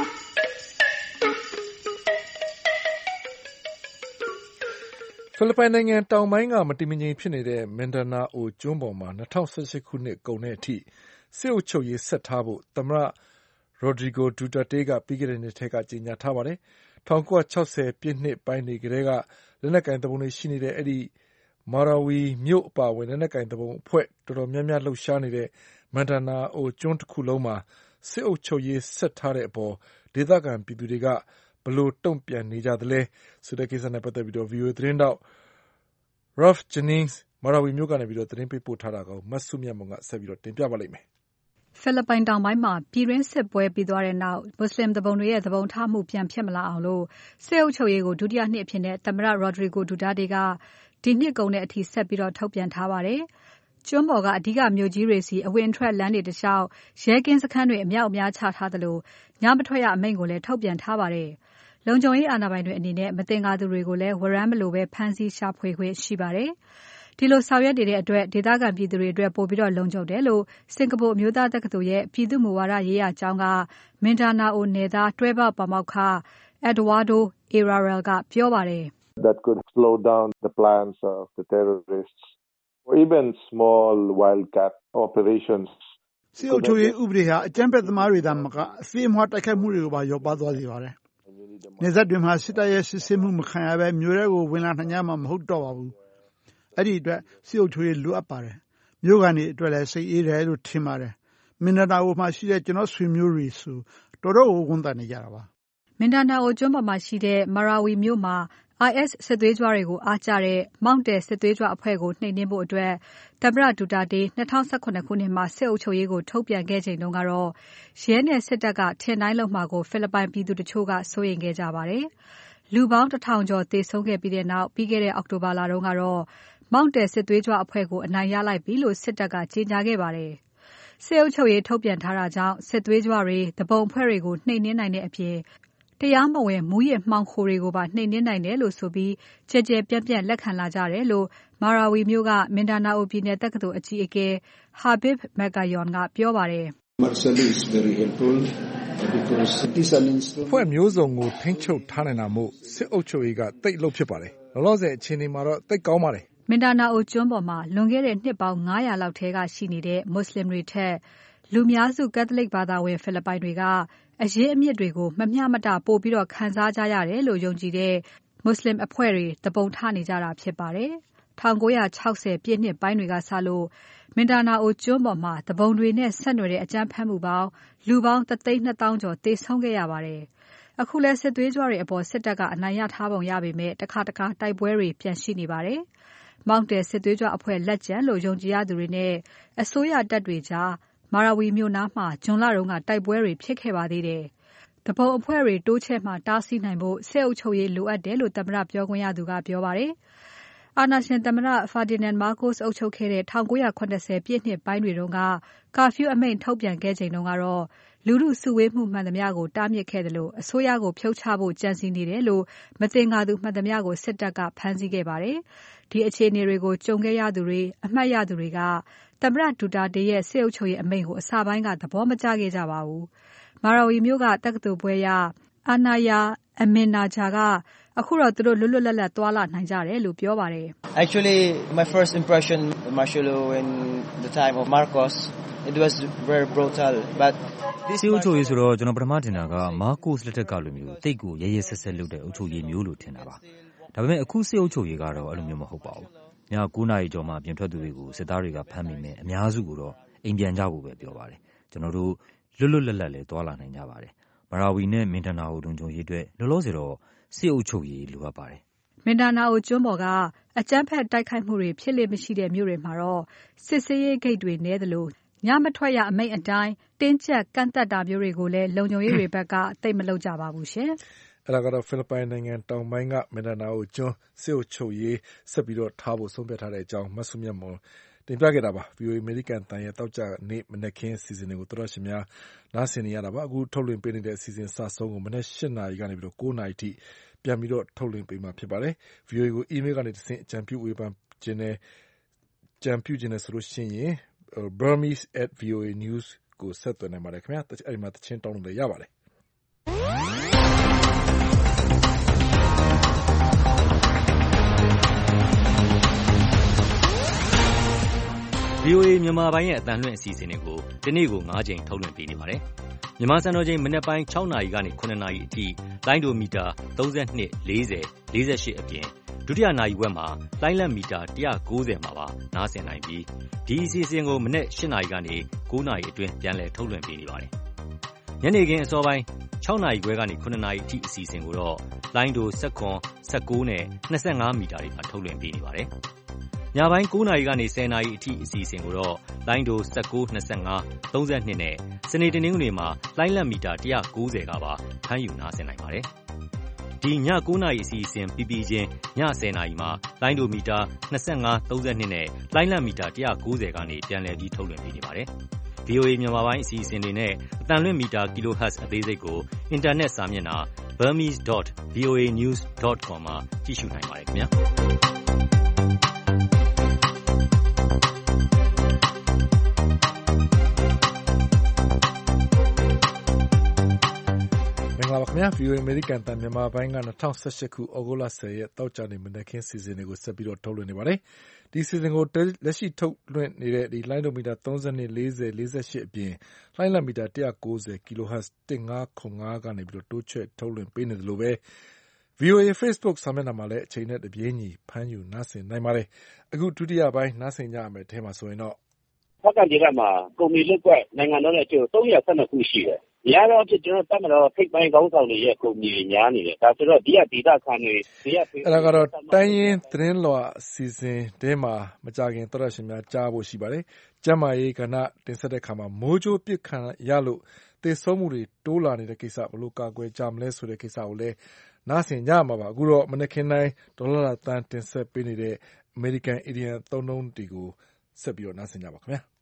ဖိလစ်ပိုင်နိုင်ငံတောင်ပိုင်းကမတည်မငြိမ်ဖြစ်နေတဲ့မင်ဒါနာအိုကျွန်းပေါ်မှာ၂၀၁၈ခုနှစ်ကုန်တဲ့အထိစစ်အုပ်ချုပ်ရေးဆက်ထားဖို့သမ္မတရိုဒရီဂိုဒူတာတေးကပြီးခဲ့တဲ့နှစ်ထဲကကြေညာထားပါတယ်။၁၉၆၀ပြည့်နှစ်ပိုင်းတွေကတည်းကလက်နက်ကိုင်သူပုန်တွေရှိနေတဲ့အဲဒီမာရာဝီမြို့အပါအဝင်လက်နက်ကိုင်သူပုန်အဖွဲ့တော်တော်များများလှုပ်ရှားနေတဲ့မင်ဒါနာအိုကျွန်းတစ်ခုလုံးမှာစစ်အုပ်ချုပ်ရေးဆက်ထားတဲ့အပေါ်ဒေသခံပြည်သူတွေကဘယ်လိုတုံ့ပြန်နေကြသလဲဆိုတဲ့ကိစ္စနဲ့ပတ်သက်ပြီးတော့ ဗွီအိုအေ သတင်းထောက် Ralph Jennings မာရာဝီမြို့ကနေပြီးတော့သတင်းပေးပို့ထားတာကိုမဆုမြတ်မွန်ကဆက်ပြီးတော့တင်ပြပါလိမ့်မယ်ဖိလစ်ပိုင်တောင်ပိုင်းမှာပြည်တွင်းစစ်ပွဲပြီးသွားတဲ့နောက်မွတ်စလင်သူပုန်တွေရဲ့သဘုံထမှုပြန်ဖြစ်မလာအောင်လို့စစ်အုပ်ချုပ်ရေးကိုဒုတိယနှစ်အဖြစ်နဲ့သမ္မတ Rodrigo Duterte ကဒီနှစ်ကုန်တဲ့အထိဆက်ပြီးတော့ထုတ်ပြန်ထားပါတယ်။ကျွန်းပေါ်ကအဓိကမြို့ကြီးတွေစီအဝင်ထွက်လမ်းတွေတလျှောက်ရဲကင်းစခန်းတွေအမြောက်အများချထားသလိုညမထွက်ရအမိန့်ကိုလည်းထုတ်ပြန်ထားပါတယ်။လုံခြုံရေးအာဏာပိုင်တွေအနေနဲ့မသင်္ကာသူတွေကိုလည်းဝရမ်းမလိုပဲဖမ်းဆီးရှာဖွေခွင့်ရှိပါတယ်။ဒီလိုဆောင်ရွက်နေတဲ့အတွက်ဒေသခံပြည်သူတွေအတွက်ပိုပြီးတော့လုံခြုံတယ်လို့စင်ကာပူအမျိုးသားတက္ကသိုလ်ရဲ့ပြည်သူ့မူဝါဒရေးရာကျောင်းကမင်ဒါနာအိုနယ်သားတွဲဘပါမောက္ခ Eduardo Araral ကပြောပါတယ်။ That could slow down the plans of the terrorists or even small wildcat operations. စစ်အုပ်ချုပ်ရေးဥပဒေဟာအကြမ်းဖက်သမားတွေသာမကအစီအမွှားတိုက်ခိုက်မှုတွေကိုပါရောပါသွားစေပါတယ်။နေဆက်တွေမှာစစ်တပ်ရဲ့စစ်ဆေးမှုမခံရဘဲမြို့တွေကိုဝင်လာနိုင်ကြမှာမဟုတ်တော့ပါဘူး။အဲ့ဒီအတွက်စစ်အုပ်ချုပ်ရေးလိုအပ်ပါတယ်။မြို့ကန်တွေအတွက်လည်းစိတ်အေးတယ်လို့ထင်ပါတယ်။မင်ဒါနာအိုမှာရှိတဲ့ကျွန်တော်ဆွေမျိုးတွေဆိုတော်တော်ဝန်တာနေကြတာပါ။မင်ဒါနာအိုကျွန်းပေါ်မှာရှိတဲ့မာရာဝီမြို့မှာI S စစ်သွေးကြွတွေကိုအားကျတဲ့မောင့်တယ်စစ်သွေးကြွအဖွဲ့ကိုနှိမ်နင်းဖို့အတွက်သမ္မတဒူတာတေ၂၀၁၇ခုနှစ်မှာစစ်အုပ်ချုပ်ရေးကိုထုတ်ပြန်ခဲ့ချိန်တုန်းကတော့ရဲနဲ့စစ်တပ်ကထင်တိုင်းလုပ်မှာကိုဖိလစ်ပိုင်ပြည်သူတချို့ကစိုးရိမ်ခဲ့ကြပါတယ်။လူပေါင်းတစ်ထောင်ကျော်သေဆုံးခဲ့ပြီးတဲ့နောက်ပြီးခဲ့တဲ့အောက်တိုဘာလတုန်းကတော့မောင့်တယ်စစ်သွေးကြွအဖွဲ့ကိုအနိုင်ရလိုက်ပြီလို့စစ်တပ်ကကြေညာခဲ့ပါတယ်။စစ်အုပ်ချုပ်ရေးထုတ်ပြန်ထားတာကြောင့်စစ်သွေးကြွတွေတပုံအဖွဲ့တွေကိုနှိမ်နင်းနိုင်တဲ့အပြင်တရားမဝင်မူရမှောင်ခိုတွေကိုပါနှိမ်နင်းနိုင်တယ်လို့ဆိုပြီးကြဲကြဲပြန့်ပြန့်လက်ခံလာကြတယ်လို့မာရာဝီမြို့ကမင်ဒါနာအိုပြည်နယ်တက္ကသိုလ်အကြီးအကဲ Habib Magayon ကပြောပါတယ်ဖွဲ့မျိုးစုံကိုထိန်းချုပ်ထားနိုင်တာမို့စစ်အုပ်ချုပ်ရေးကတိတ်လို့ဖြစ်ပါတယ်လောလောဆယ်အခြေအနေမှာတော့တိတ်ကောင်းပါတယ်မင်ဒါနာအိုကျွန်းပေါ်မှာလွန်ခဲ့တဲ့နှစ်ပေါင်း၅၀၀လောက်ထဲကရှိနေတဲ့မွတ်စလင်တွေထက်လူများစုကက်သလစ်ဘာသာဝင်ဖိလစ်ပိုင်တွေကအရေးအမြစ်တွေကိုမမျှမတပို့ပြီးတော့ခံစားကြရတယ်လို့ယုံကြည်တဲ့မွတ်စလင်အဖွဲ့တွေတပုံထနေကြတာဖြစ်ပါတယ်။၁၉၆၀ပြည့်နှစ်ပိုင်းတွေကစလို့မင်ဒါနာအိုကျွန်းပေါ်မှာတပုံတွေနဲ့ဆက်နွယ်တဲ့အကြမ်းဖက်မှုပေါင်းလူပေါင်းတသိန်းနှစ်သောင်းကျော်သေဆုံးခဲ့ရပါတယ်။အခုလဲစစ်သွေးကြွတွေအပေါ်စစ်တပ်ကအနိုင်ရထားပုံရပေမဲ့တခါတခါတိုက်ပွဲတွေပြန်ရှိနေပါတယ်။မောင့်တယ်စစ်သွေးကြွအဖွဲ့လက်ကျန်လို့ယုံကြည်ရသူတွေနဲ့အစိုးရတပ်တွေကြားမာရာဝီမြို့နားမှာဂျွန်လတုန်းကတိုက်ပွဲတွေဖြစ်ခဲ့ပါသေးတယ်။တပုံအဖွဲ့တွေတိုးချဲ့မှတားဆီးနိုင်ဖို့စစ်အုပ်ချုပ်ရေးလိုအပ်တယ်လို့သမ္မတပြောခွင့်ရသူကပြောပါတယ်။အာဏာရှင်သမ္မတ Ferdinand Marcos အုပ်ချုပ်ခဲ့တဲ့၁၉၇၀ပြည့်နှစ်ပိုင်းတွေတုန်းကကာဖျူးအမိန့်ထုတ်ပြန်ခဲ့ချိန်တုန်းကတော့လူထုစုဝေးမှုမှန်သမျှကိုတားမြစ်ခဲ့တယ်လို့အစိုးရကိုဖြုတ်ချဖို့ကြံစည်နေတယ်လို့မသင်္ကာသူမှန်သမျှကိုစစ်တပ်ကဖမ်းဆီးခဲ့ပါတယ်။ဒီအခြေအနေတွေကိုကြုံခဲ့ရသူတွေအမှတ်ရသူတွေကသမ္မတဒူတာတေရဲ့စစ်အုပ်ချုပ်ရေးအမိန့်ကိုအစပိုင်းကသဘောမကျခဲ့ကြပါဘူး။မာရာဝီမြို့ကတက္ကသိုလ်ဘွဲ့ရအာနာယာအမင်နာဂျာကအခုတော့သူတို့လွတ်လွတ်လပ်လပ်သွားလာနိုင်ကြတယ်လို့ပြောပါတယ်။ Actually my first impression Marcelo in the time of Marcos it was very brutal but this အုပ်ချုပ်ရေးဆိုတော့ကျွန်တော်ပထမထင်တာကမာကိုစ်လက်ထက်ကလိုမျိုးတိတ်ကိုရဲရဲဆက်ဆက်လုပ်တဲ့အုပ်ချုပ်ရေးမျိုးလို့ထင်တာပါ။ဒါပေမဲ့အခုစစ်အုပ်ချုပ်ရေးကတော့အဲ့လိုမျိုးမဟုတ်ပါဘူး။ည၉နာရီကျော်မှပြင်ထွက်သူတွေကိုစစ်သားတွေကဖမ်းမိမယ်အများစုကိုတော့အိမ်ပြန်ကြဖို့ပဲပြောပါတယ်။ကျွန်တော်တို့လွတ်လွတ်လပ်လပ်လည်းသွားလာနိုင်ကြပါတယ်။မာရာဝီနဲ့မင်ဒါနာအိုတုံကြုံရေးအတွက်လောလောဆယ်တော့စစ်အုပ်ချုပ်ရေးလိုအပ်ပါတယ်။မင်ဒါနာအိုကျွန်းပေါ်ကအကြမ်းဖက်တိုက်ခိုက်မှုတွေဖြစ်လေမရှိတဲ့မြို့တွေမှာတော့စစ်ဆေးရေးဂိတ်တွေနဲသလိုညမထွက်ရအမိန့်အတိုင်းတင်းကျပ်ကန့်သက်တာမျိုးတွေကိုလည်းလုံခြုံရေးတွေဘက်ကသိမလုပ်ကြပါဘူးရှင်။အဲ့ဒါကတော့ဖိလစ်ပိုင်နိုင်ငံတောင်ပိုင်းကမင်ဒါနာအိုကျွန်းစစ်အုပ်ချုပ်ရေးဆက်ပြီးတော့ထားဖို့ဆုံးဖြတ်ထားတဲ့အကြောင်းမဆုမြတ်မော်တင်ပြခဲ့တာပါ။ ဗီအိုအေ American တန်ရဲ့တောက်ကြနေ့မနက်ခင်းအစီအစဉ်တွေကိုတော်တော်ရှင်များနားဆင်နေရတာပါ။အခုထုတ်လွှင့်ပေးနေတဲ့အစီအစဉ်စဆုံးကိုမနက်၈နာရီကနေပြီးတော့၉နာရီထိပြန်ပြီးတော့ထုတ်လွှင့်ပေးမှာဖြစ်ပါတယ်။ ဗီအိုအေကို email ကနေတဆင့်အကြံပြုဝေဖန်ခြင်းနဲ့ကြံပြုခြင်းနဲ့ဆိုလို့ရှိရင် burmese at voa news ကိုဆက်သွယ်နိုင်ပါတယ်ခင်ဗျာ။အဲ့ဒီမှာတချင်းတောင်းလို့လည်းရပါတယ်။ဗွီအိုအေမြန်မာပိုင်းရဲ့အသံလွှင့်အစီအစဉ်တွေကိုဒီနေ့ကို၅ကြိမ်ထုတ်လွှင့်ပေးနေပါတယ်။မြန်မာစံတော်ချိန်မနက်ပိုင်း၆နာရီကနေ၇နာရီအထိလိုင်းဒိုမီတာ၃၂ ၄၀ ၄၈အပြင်ဒုတိယနာရီဝက်မှာလိုင်းလတ်မီတာ၁၉၀မှာပါနားဆင်နိုင်ပြီးဒီအစီအစဉ်ကိုမနက်၈နာရီကနေ၉နာရီအတွင်းပြန်လည်ထုတ်လွှင့်ပေးနေပါတယ်။ညနေခင်းအစောပိုင်းခြောက်နာရီခွဲကနေခုနှစ်နာရီအထိအစီအစဉ်ကိုတော့လိုင်းဒို၁၇ ၁၉နဲ့၂၅မီတာတွေမှာထုတ်လွှင့်ပေးနေပါတယ်။ညပိုင်း၉နာရီကနေ၁၀နာရီအထိအစီအစဉ်ကိုတော့လိုင်းဒို၁၉ ၂၅ ၃၂နဲ့စနေတနင်္ဂနွေမှာလိုင်းလက်မီတာ၁၉၀ကပါဖမ်းယူနားဆင်နိုင်ပါတယ်။ဒီည၉နာရီအစီအစဉ်ပြီးပြီးချင်းည၁၀နာရီမှာလိုင်းဒိုမီတာ၂၅ ၃၂နဲ့လိုင်းလက်မီတာ၁၉၀ကနေပြန်လည်ပြီးထုတ်လွှင့်ပေးနေပါတယ်။ ဗီအိုအေ မြန်မာပိုင်းအစီအစဉ်တွေနဲ့အသံလွှင့်မီတာ kilohertz အသေးစိတ်ကိုအင်တာနက်စာမျက်နှာ burmese dot voa news dot com မှာကြည့်ရှုနိုင်ပါတယ်ခင်ဗျာ။မင်္ဂလာပါခင်ဗျာ ဗီအိုအေ အမေရိကန်အသံမြန်မာပိုင်းက၂၀၁၈ခုဩဂုတ်လ၁၀ရက်သောကြာနေ့မနက်ခင်းစီစဉ်တွေကိုဆက်ပြီးတော့ထုတ်လွှင့်နေပါတယ်။ဒီစီစဉ်ကိုလက်ရှိထုတ်လွှင့်နေတဲ့ဒီလိုင်းဒိုမီတာ၃၂ ၄၀ ၄၈အပြင်လိုင်းလက်မီတာ၁၉၀ kilohertz ၁၅၇၅ကနေပြီးတော့တိုးချဲ့ထုတ်လွှင့်ပေးနေတယ်လို့ပဲ ဗီအိုအေ Facebook စာမျက်နှာမှာလည်းအချိန်နဲ့တပြေးညီဖမ်းယူနားဆင်နိုင်ပါတယ်။အခုဒုတိယပိုင်းနားဆင်ကြရမယ့်အထဲမှာဆိုရင်တော့ဖက်ကဒေသမှာကုမ္ပဏီလုပ်ကွက်နိုင်ငံတော်နဲ့အကျိုး၃၁၂ခုရှိတယ်။များတော့ဖြစ်ကျွန်တော်တတ်မတော့ထိပ်ပိုင်းကောင်းဆောင်တွေရဲ့ကုမ္ပဏီတွေများနေတယ်။ဒါဆိုတော့ဒီကဒေသခံတွေဒီကအဲ့ဒါကတော့တိုင်းရင်းသတင်းလွှာအစီအစဉ်တဲမှာမကြခင်သောရရှင်များကြားဖို့ရှိပါတယ်။ကျမ်းမာရေးကဏ္ဍတင်ဆက်တဲ့အခါမှာမိုးကြိုးပစ်ခံရလို့သေဆုံးမှုတွေတိုးလာနေတဲ့ကိစ္စဘလို့ကာကွယ်ကြမလဲဆိုတဲ့ကိစ္စကိုလည်းနားဆင်ကြမှာပါအခုတော့မနက်ခင်းတိုင်းဒေါ်လာလာတန်းတင်ဆက်ပေးနေတဲ့အမေရိကန်အီဒီယံသုံးနှုန်းတီကိုဆက်ပြီးတော့နားဆင်ကြပါခင်ဗျာ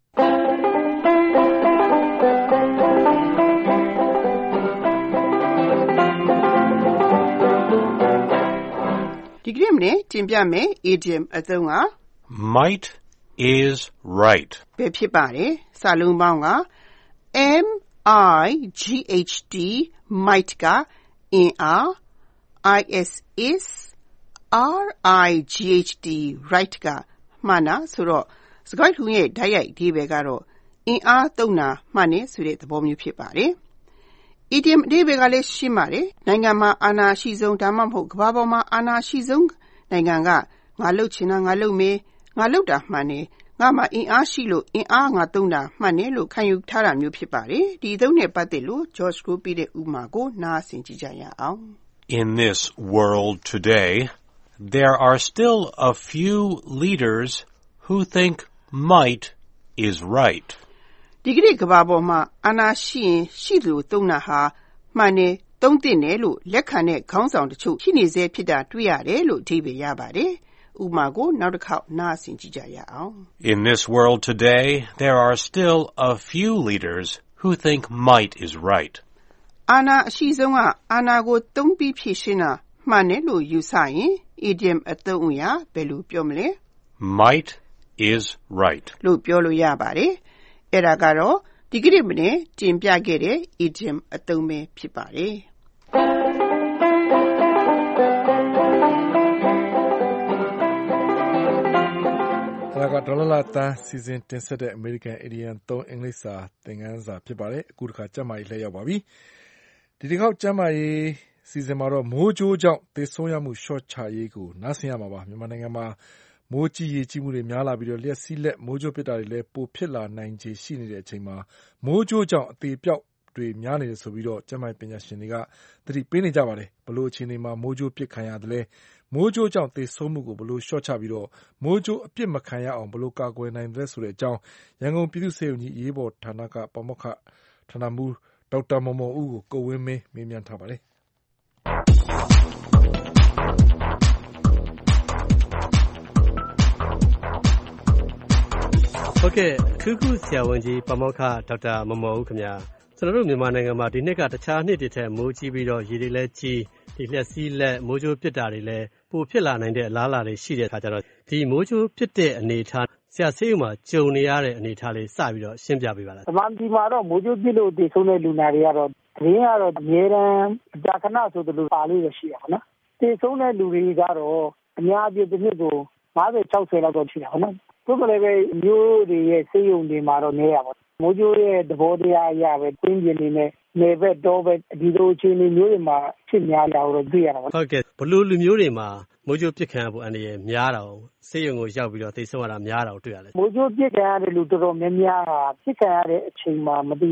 ဒီကနေ့မနေ့တင်ပြမယ် idiom အသုံးက might is right ပဲဖြစ်ပါတယ်စာလုံးပေါင်းက M I G H T might ကအင်အား I S is R I G H T right ကမှန်တာဆိုတော့စကားထုံးရဲ့ဓာတ်ရိုက်အဓိပ္ပာယ်ကတော့အင်အားသုံးတာမှန်တယ်ဆိုတဲ့သဘောမျိုးဖြစ်ပါတယ်။ idiom အဓိပ္ပာယ်ကလည်းရှင်းပါတယ်။နိုင်ငံမှာအာဏာရှိဆုံးဒါမှမဟုတ်ကမ္ဘာပေါ်မှာအာဏာရှိဆုံးနိုင်ငံကငါလှုပ်ချင်တာငါလှုပ်မယ်ငါလှုပ်တာမှန်တယ်ငါမှာအင်အားရှိလို့အင်အားငါသုံးတာမှန်တယ်လို့ခံယူထားတာမျိုးဖြစ်ပါတယ်။ဒီအသုံးနဲ့ပတ်သက်လို့ George ကိုပြတဲ့ဥပမာကိုနားဆင်ကြည့်ကြရအောင်။ In this world today, there are still a few leaders who think might is right. ဒီကနေ့ကမ္ဘာပေါ်မှာအာဏာရှိရင်ရှိသလိုသုံးတာဟာမှန်တယ်သုံးသင့်တယ်လို့လက်ခံတဲ့ခေါင်းဆောင်တချို့ရှိနေစေဖြစ်တာတွေ့ရတယ်လို့အဓိပ္ပာယ်ရပါတယ်။ဥပမာကိုနောက်တစ်ခေါက်နားဆင်ကြည့်ကြရအောင် In this world today, there are still a few leaders who think might is right. အာဏာအရှိဆုံးကအာဏာကိုသုံးပြီးဖြည့်ရှင်းတာမှန်တယ်လို့ယူဆရင် idiom အသုံးအရာဘယ်လိုပြောမလဲ Might is right လို့ပြောလို့ရပါတယ်။အဲ့ဒါကတော့ဒီကနေ့မနေ့တင်ပြခဲ့တဲ့ idiom အသုံးပဲဖြစ်ပါတယ်။ဒါကဒေါ်လာလာတန်းစီစဉ်တင်ဆက်တဲ့အမေရိကန်အီဒီယံသုံးအင်္ဂလိပ်စာသင်ခန်းစာဖြစ်ပါတယ်အခုတစ်ခါကျမ်းမာရေးလှည့်ရောက်ပါပြီဒီတစ်ခေါက်ကျမ်းမာရေးစီစဉ်မှာတော့မိုးကြိုးကြောင့်သေဆုံးရမှုရှော့ချရေးကိုနားဆင်ရမှာပါမြန်မာနိုင်ငံမှာမိုးကြီးရေကြီးမှုတွေများလာပြီးတော့လျှက်စီးလက်မိုးကြိုးပစ်တာတွေလည်းပိုဖြစ်လာနိုင်ခြေရှိနေတဲ့အချိန်မှာမိုးကြိုးကြောင့်အသေးပြောက်တွေများနေတယ်ဆိုပြီးတော့ကျန်းမာရေးပညာရှင်တွေကသတိပေးနေကြပါတယ်ဘလို့အခြေအနေမှာမိုးကြိုးပစ်ခံရတယ်လဲမိုးကြိုးကြောင့်သေဆုံးမှုကိုဘလို့ရှော့ချပြီးတော့မိုးကြိုးအပြစ်မခံရအောင်ဘလို့ကာကွယ်နိုင်တယ်ဆိုတဲ့အကြောင်းရန်ကုန်ပြည်သူ့ဆေးရုံကြီးရေးပေါ်ဌာနကပမောက္ခဌာနမှူးဒေါက်တာမော်မော်ဦးကိုကိုဝင်းမင်းမေးမြန်းထားပါတယ်ဟုတ်ကဲ့ခုခုဆရာဝန်ကြီးပမောက္ခဒေါက်တာမော်မော်ဦးခင်ဗျာကျွန်တော်တို့မြန်မာနိုင်ငံမှာဒီနှစ်ကတခြားနှစ်တွေထက်မိုးကြီးပြီးတော့ရေတွေလည်းကြီးဒီလျှက်စီးလက်မိုးကြိုးပစ်တာတွေလည်းပိုဖြစ်လာနိုင်တဲ့အလားအလာတွေရှိတဲ့အခါကျတော့ဒီမိုးကြိုးပစ်တဲ့အနေအထားဆရာဆေးရုံမှာကြုံနေရတဲ့အနေအထားလေးစပြီးတော့ရှင်းပြပေးပါလား။ဒီမှာဒီမှာတော့မိုးကြိုးပစ်လို့တည်ဆုံးတဲ့လူနာတွေကတော့သတင်းကတော့အများတန်းကြာခဏဆိုသလိုပါလေးရရှိရပါနော်။တည်ဆုံးတဲ့လူတွေကတော့အများအပြားတစ်နှစ်ကို၅၀ ၆၀လောက်တော့ရှိတာပါနော်။သူကလည်းပဲမျိုးတွေရဲ့ဆေးရုံတွေမှာတော့နေရပါမိုးကြိုးရဲ့သဘောတရားအရပဲတွင်းပြင်းနေနဲ့နေဘက်တော့ပဲဒီလိုအခြေအနေမျိုးတွေမှာဖြစ်များလာတော့တွေ့ရတာပါဟုတ်ကဲ့ဘလို့လူမျိုးတွေမှာမိုးကြိုးပစ်ခံရဖို့အနေနဲ့များတာကိုဆေးရုံကိုရောက်ပြီးတော့သိဆုံးရတာများတာကိုတွေ့ရလဲမိုးကြိုးပစ်ခံရတဲ့လူတော်တော်များများဟာပစ်ခံရတဲ့အချိန်မှာမတည်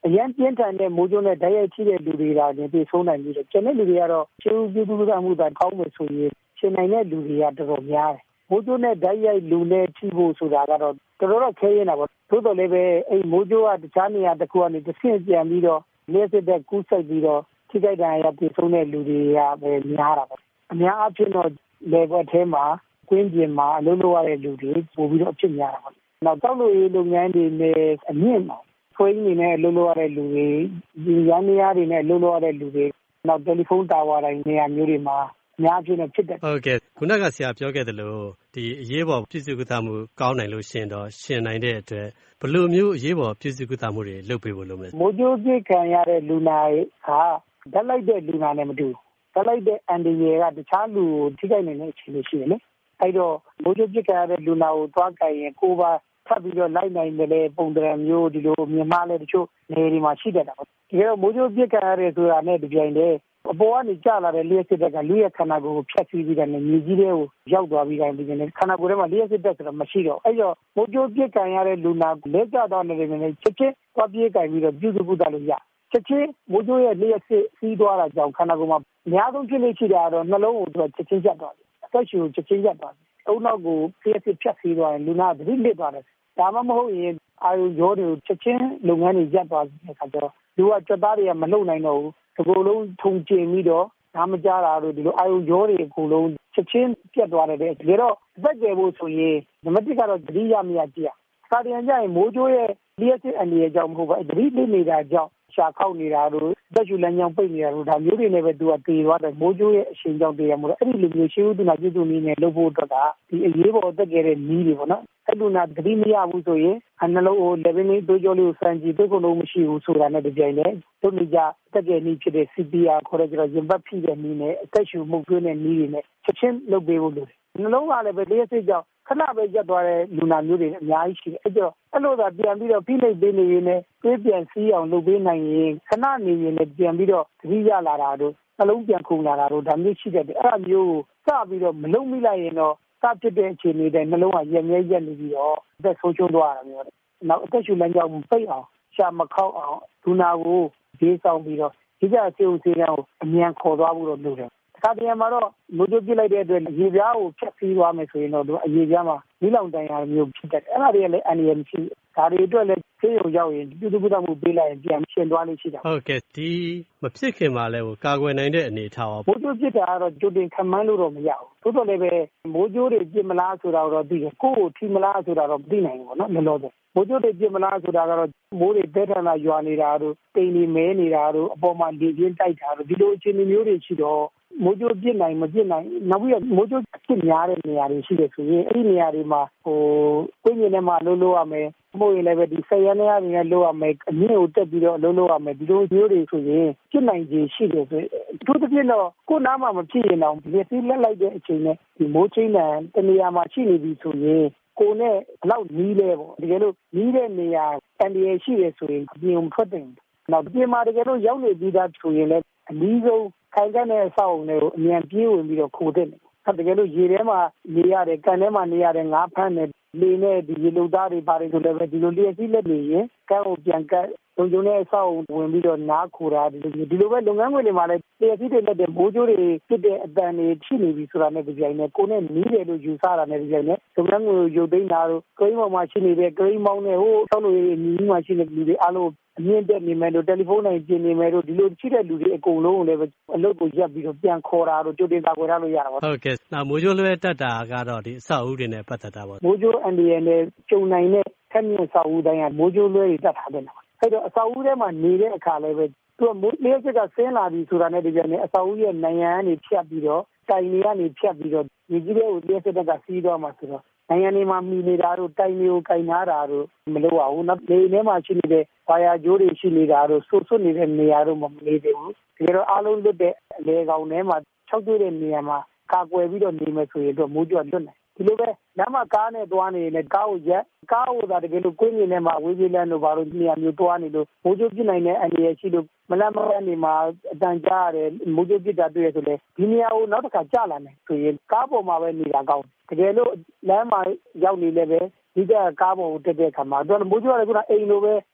အရန်ပြင်းထန်တဲ့မိုးကြိုးနဲ့ဓာတ်ရိုက်ထိတဲ့လူတွေကလည်းပြေဆုံးနိုင်ပြီးတော့ကျန်တဲ့လူတွေကတော့ကျေးဇူးပြုစုမှုသာကောင်းမယ်ဆိုရင်ရှင်နိုင်တဲ့လူတွေကတော်တော်များတယ်မိုးကြိုးနဲ့ဓာတ်ရိုက်လူနဲ့ထိဖို့ဆိုတာကတော့တော်တော်တော့ခဲရင်တာပေါ့သို့တော်လည်းပဲအဲ့မိုးကြိုးကတခြားနေရာတစ်ခုကနေတစ်ဆင့်ပြန်ပြီးတော့လျှက်စစ်တဲ့ကူးဆိုင်ပြီးတော့ထိခိုက်ဒဏ်ရာပြေဆုံးတဲ့လူတွေကပဲများတာပေါ့အများအားဖြင့်တော့လေဘက်ထဲမှာကွင်းပြင်မှာအလုပ်လုပ်ရတဲ့လူတွေပို့ပြီးတော့အဖြစ်များတာပေါ့နောက်တောက်လို့ရေးလုပ်ငန်းတွေနဲ့အမြင့်မှာဖွေးနေနဲ့လှုပ်လို့ရတဲ့လူတွေဒီရန်နေရာတွေနဲ့လှုပ်လို့ရတဲ့လူတွေနောက်တယ်လီဖုန်းတာဝါတိုင်းနေရာမျိုးတွေမှာအများကြီးနဲ့ဖြစ်တယ်ဟုတ်ကဲ့ခုနကဆရာပြောခဲ့သလိုဒီအရေးပေါ်ပြည်စုကုသမှုကောင်းနိုင်လို့ရှင်တော့ရှင်နိုင်တဲ့အတွက်ဘယ်လိုမျိုးအရေးပေါ်ပြည်စုကုသမှုတွေလုပ်ပေးဖို့လုပ်မလဲမိုးကြိုးပြစ်ခံရတဲ့လူနာကဓာတ်လိုက်တဲ့လူနာနဲ့မတူဓာတ်လိုက်တဲ့အန်ဒီယေကတခြားလူကိုထိခိုက်နေတဲ့အခြေအနေရှိတယ်လေအဲ့တော့မိုးကြိုးပြစ်ခံရတဲ့လူနာကိုသွားကြရင်ကိုယ်ပါထပ်ပြီးတော့လိုက်နိုင်တဲ့ပုံစံမျိုးဒီလိုမြန်မာလည်းတချို့နေတွေမှာရှိတတ်တာပေါ့ဒီကတော့မိုးကြိုးပြစ်ခံရတဲ့ဆိုတာနဲ့တပြိုင်တည်းအပေါ်ကနေကျလာတဲ့လျှက်စစ်တက်ကလူရဲ့ခန္ဓာကိုယ်ကိုဖျက်ဆီးပြီးတဲ့မြေကြီးတွေကိုရောက်သွားပြီးတိုင်းပြီးနေခန္ဓာကိုယ်ထဲမှာလျှက်စစ်တက်ဆိုတာမရှိတော့အဲ့တော့မိုးကြိုးပြစ်ခံရတဲ့လူနာလက်ကျသွားနေတဲ့နေနဲ့ချက်ချင်းသွားပြေးကြပြီးတော့ပြုစုကုသလို့ရချက်ချင်းမိုးကြိုးရဲ့လျှက်စစ်စီးသွားတာကြောင့်ခန္ဓာကိုယ်မှာအများဆုံးဖြစ်လို့ရှိတာတော့နှလုံးကိုသူကချက်ချင်းရပ်သွားတယ်အသက်ရှူချက်ချင်းရပ်သွားတယ်အုံနောက်ကိုလျှက်စစ်ဖြတ်ဆီးသွားရင်လူနာသတိလစ်သွားတယ်ဒါမှမဟုတ်ရင်အာယုရောတွေကိုချက်ချင်းလုပ်ငန်းတွေရပ်သွားတဲ့အခါကျတော့လူကကြွသားတွေကမလုံနိုင်တော့ဘူးဒီလိုလုံးထုံကျင်ပြီးတော့နားမကြားတာတို့ဒီလိုအာယုရောတွေအကုန်လုံးချက်ချင်းပြတ်သွားတယ်တဲ့ဒါတော့အသက်ကျယ်ဖို့ဆိုရင်နံပါတ်တစ်ကတော့သတိရမရကြည့်ရစာတန်ကြရင်မိုးကြိုးရဲ့လျှက်စစ်အနေအကြောင်းမဟုတ်ပါဘူးသတိလစ်နေတာကြောင့်ရှာခောက်နေတာတို့သက်ရှူလမ်းကြောင်းပိတ်နေတာတို့ဒါမျိုးတွေနဲ့ပဲသူကတည်သွားတယ်မိုးကြိုးရဲ့အရှင်ကြောင့်တည်ရမို့လို့အဲ့ဒီလိုမျိုးရှေးဦးသူနာပြုစုနည်းနဲ့လုပ်ဖို့အတွက်ကဒီအရေးပေါ်သက်ခဲ့တဲ့နည်းတွေပေါ့နော်အဲ့လိုနာသတိမရဘူးဆိုရင်အနှလုံးကိုလေဗင်းလေးတိုးကြောလေးကိုစမ်းကြည့်သို့ကုန်လုံးမရှိဘူးဆိုတာနဲ့တပြိုင်တည်းတို့နေကြသက်ခဲ့နည်းဖြစ်တဲ့ စီ ပီ အာ ခေါ်တဲ့ကျတော့ရင်ပတ်ဖိတဲ့နည်းနဲ့အသက်ရှူမှုသွင်းတဲ့နည်းတွေနဲ့ချက်ချင်းလုပ်ပေးဖို့လိုတယ်နှလုံးကလည်းပဲလျှက်စစ်ကြောင့်ခဏပဲရပ်သွားတဲ့လူနာမျိုးတွေအများကြီးရှိတယ်အဲ့တော့အဲ့လိုသာပြန်ပြီးတော့ဖိနှိပ်ပေးနေရင်လည်းပြေးပြန်စီးအောင်လုပ်ပေးနိုင်ရင်ခဏနေရင်လည်းပြန်ပြီးတော့သတိရလာတာတို့နှလုံးပြန်ခုန်လာတာတို့ဒါမျိုးရှိတတ်တယ်အဲ့ဒါမျိုးကိုစပြီးတော့မလုံးမိလိုက်ရင်တော့စဖြစ်တဲ့အခြေအနေတွေနှလုံးကရက်မြဲရက်နေပြီးတော့အသက်ဆုံးရှုံးသွားတာမျိုးနောက်အသက်ရှူလမ်းကြောင်းပိတ်အောင်ရှာမခောက်အောင်ဒူနာကိုဒေးဆောင်ပြီးတော့ဒီကစေဦးစေးကန်းကိုအမြန်ခေါ်သွားဖို့တော့လုပ်တယ်ဒါပြန်မှာတော့မိုးကြိုးပြစ်လိုက်တဲ့အတွက်ရေပြားကိုဖြတ်ပြီးသွားမယ်ဆိုရင်တော့သူအရေပြားမှာမိလောင်တန်ရာမျိုးဖြစ်တတ်တယ်အဲ့ဒါတွေကလည်းအန်ဒီရမရှိဒါတွေအတွက်လည်းဆေးရုံရောက်ရင်ပြုစုကုသမှုပေးလိုက်ရင်ပြန်ရှင်းသွားလိမ့်ရှိတာဟုတ်ကဲ့ဒီမဖြစ်ခင်မှာလည်းကာကွယ်နိုင်တဲ့အနေအထားပါမိုးကြိုးပြစ်တာကတော့ကြိုတင်ခံမှန်းလို့တော့မရဘူးသို့တော်လည်းပဲမိုးကြိုးတွေပြစ်မလားဆိုတာတော့သိတယ်ကိုယ့်ကိုထိမလားဆိုတာတော့မသိနိုင်ဘူးပေါ့နော်လောလောဆယ်မိုးကြိုးတွေပြစ်မလားဆိုတာကတော့မိုးတွေတဲထန်လာရွာနေတာတို့တိမ်တွေမဲနေတာတို့အပေါ်မှာလေပြင်းတိုက်တာတို့ဒီလိုအခြေအနေမျိုးတွေရှိတော့မိုးကြိုးပြစ်နိုင်မပြစ်နိုင်နောက်ပြီးတော့မိုးကြိုးအဖြစ်များတဲ့နေရာတွေရှိတယ်ဆိုရင်အဲ့ဒီနေရာတွေမှာဟိုကိုင်းမြင်ထဲမှာလှုပ်လို့ရမယ်မဟုတ်ရင်လည်းပဲဒီဆက်ရနေရနေလှုပ်ရမယ်အမြင့်ကိုတက်ပြီးတော့လှုပ်လို့ရမယ်ဒီလိုမျိုးတွေဆိုရင်ပြစ်နိုင်ခြေရှိတယ်ဆိုအထူးသဖြင့်တော့ကိုယ်နားမှာမဖြစ်ရင်တော့ဒီစီးလက်လိုက်တဲ့အချိန်နဲ့ဒီမိုးချင်းတန်တနေရာမှာရှိနေပြီဆိုရင်ကိုယ်နဲ့ဘလောက်နီးလဲပေါ့တကယ်လို့နီးတဲ့နေရာအန်ဒီရရှိတယ်ဆိုရင်အပြင်မထွက်တဲ့နောက်ပြင်မှာတကယ်လို့ရောက်နေပြီးသားဆိုရင်လည်းအနည်းဆုံးခိုင်ခံတဲ့အဆောက်အုံတွေကိုအမြန်ပြေးဝင်ပြီးတော့ခိုးတဲ့တယ်။တကယ်လို့ရေထဲမှာနေရတယ်၊ကန်ထဲမှာနေရတယ်ငါးဖမ်းတယ်လေနဲ့ဒီရေလုံသားတွေပါတယ်ဆိုလည်းပဲဒီလိုလျှက်စီးလက်နေရင်ကန်းကိုပြန်ကတ်လုံခြုံတဲ့အဆောက်အုံဝင်ပြီးတော့နားခိုတာဒီလိုဒီလိုပဲလုပ်ငန်းခွင်တွေမှာလည်းလျှက်စီးတွေလက်တဲ့မိုးကြိုးတွေဖြစ်တဲ့အတန်တွေရှိနေပြီဆိုတာနဲ့ကြိုင်နဲ့ကိုယ်နဲ့နီးတယ်လို့ယူဆတာနဲ့ကြိုင်နဲ့လုပ်ငန်းခွင်ကိုရုပ်သိမ်းတာတို့ကိန်းပေါ်မှာရှိနေတဲ့ကိန်းမောင်းနဲ့ဟိုဆောက်လို့ရည်ညီမှာရှိတဲ့လူတွေအားလုံးအမြင့်တက်နေမယ်လို့တယ်လီဖုန်းနိုင်ပြင်နေမယ်လို့ဒီလိုရှိတဲ့လူတွေအကုန်လုံးကိုလည်းအလုပ်ကိုရပ်ပြီးတော့ပြန်ခေါ်တာတို့ကြိုတင်ကာကွယ်ထားလို့ရတာပါဟုတ်ကဲ့နောက်မိုးကြိုးလွှဲတက်တာကတော့ဒီအဆောက်အဦတွေနဲ့ပတ်သက်တာပေါ့မိုးကြိုးအန်ဒီရနဲ့ကျုံနိုင်တဲ့ထက်မြင့်အဆောက်အဦတိုင်းကမိုးကြိုးလွှဲတွေတက်ထားတယ်အဲ့တော့အဆောက်အဦထဲမှာနေတဲ့အခါလည်းပဲသူကမိုးလေးချက်ကဆင်းလာပြီဆိုတာနဲ့ဒီကြနဲ့အဆောက်အဦရဲ့နိုင်ငံကနေဖြတ်ပြီးတော့တိုင်တွေကနေဖြတ်ပြီးတော့ဒီကြီးတဲ့ကိုလေးချက်ကစီးသွားမှာဆိုတော့နိုင်ငံတွေမှာမိနေတာတို့တိုင်တွေကိုကင်ထားတာတို့မလုပ်ရဘူး။နောက်လေထဲမှာရှိနေတဲ့ဝါယာကြိုးတွေရှိနေတာတို့ဆွတ်ဆွတ်နေတဲ့နေရာတို့မနေသေးဘူး။ဒီတော့အားလုံးလွတ်တဲ့အလေကောင်ထဲမှာ၆ကျွေးတဲ့နေရာမှာကာကွယ်ပြီးတော့နေမယ်ဆိုရင်တော့မိုးကြွလွတ်နိုင်။ဒီလိုပဲလမ်းမှာကားနဲ့သွားနေရင်ကားကိုရက်ကားကိုသာတကယ်လို့ကိုင်းမြင်ထဲမှာဝေးပြေးလမ်းတို့ဘာလို့နေရာမျိုးသွားနေလို့မိုးကြွပြစ်နိုင်တဲ့အန္တရာယ်ရှိလို့မလမ်းမလမ်းနေမှာအတန်ကြားရတယ်မိုးကြွပြစ်တာတွေ့ရဆိုလေဒီနေရာကိုနောက်တစ်ခါကြာလာမယ်ဆိုရင်ကားပေါ်မှာပဲနေတာကောင်းတကယ်လို့လမ်းမှာရောက်နေလည်းပဲဒီကကားပေါ်ကိုတက်တဲ့အခါမှာသူကမိုးကြွရတယ်ခုနအိမ်လိုပဲ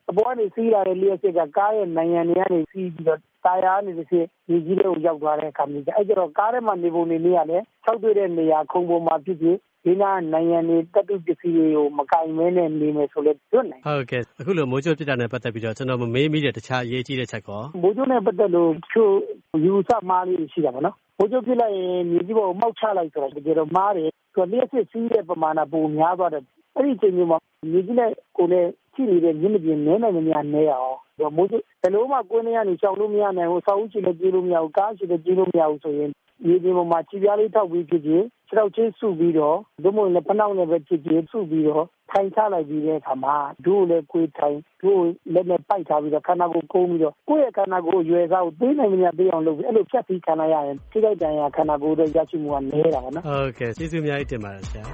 အပေါ်ကနေစီးလာတဲ့လျှက်စစ်ကကားရဲ့နိုင်ငံတွေကနေစီးပြီးတော့တာယာနေတစ်ချက်ဒီကြီးလေးကိုရောက်သွားတဲ့အခါမျိုးကျအဲ့ကျတော့ကားထဲမှာနေပုံနေနေရလဲ၆တွေ့တဲ့နေရာခုံပေါ်မှာဖြစ်ဖြစ်ဒီနာနိုင်ငံတွေတတုပစ္စည်းတွေကိုမကင်မဲနဲ့နေမယ်ဆိုလဲတွတ်နိုင်ဟုတ်ကဲ့အခုလိုမိုးကြိုးပြစ်တာနဲ့ပတ်သက်ပြီးတော့ကျွန်တော်မမေးမိတဲ့တခြားအရေးကြီးတဲ့ချက်ကောမိုးကြိုးနဲ့ပတ်သက်လို့ချို့ယူဆမှားလေးရှိတာပေါ့နော်မိုးကြိုးပြစ်လိုက်ရင်မြေကြီးပေါ်မောက်ချလိုက်ဆိုတော့တကယ်တော့မားတယ်သူလျှက်စစ်စီးတဲ့ပမာဏပုံများသွားတယ်အဲ့ဒီအချိန်မျိုးမှာမြေကြီးနဲ့ကိုယ်နဲ့ရှိနေတဲ့မြင့်မပြင်းနဲနိုင်မများနဲအောင်တော့မိုးကြိုးဘယ်လိုမှကွင်းထဲကနေရှောင်လို့မရနိုင်ဘူးစောက်ဦးချီလည်းပြေးလို့မရဘူးကားချီလည်းပြေးလို့မရဘူးဆိုရင်မြေပြင်ပေါ်မှာခြေပြားလေးထောက်ပြီးဖြစ်ဖြစ်ခြေထောက်ချင်းစုပြီးတော့ဒုမို့လည်းဖနှောက်နဲ့ပဲဖြစ်ဖြစ်စုပြီးတော့ထိုင်ချလိုက်ပြီးတဲ့အခါမှာဒုကိုလည်းကိုယ်ထိုင်ဒုကိုလက်နဲ့ပိုက်ထားပြီးတော့ခန္ဓာကိုယ်ကုန်းပြီးတော့ကိုယ့်ရဲ့ခန္ဓာကိုယ်ရွယ်စားကိုသိနိုင်မများသိအောင်လုပ်ပြီးအဲ့လိုဖြတ်ပြီးခံရရင်ထိခိုက်ဒဏ်ရာခန္ဓာကိုယ်ရဲ့ရရှိမှုကနည်းတာပါနော်ဟုတ်ကဲ့ကျေးဇူးအများကြီးတင်ပါတယ်ဆရာ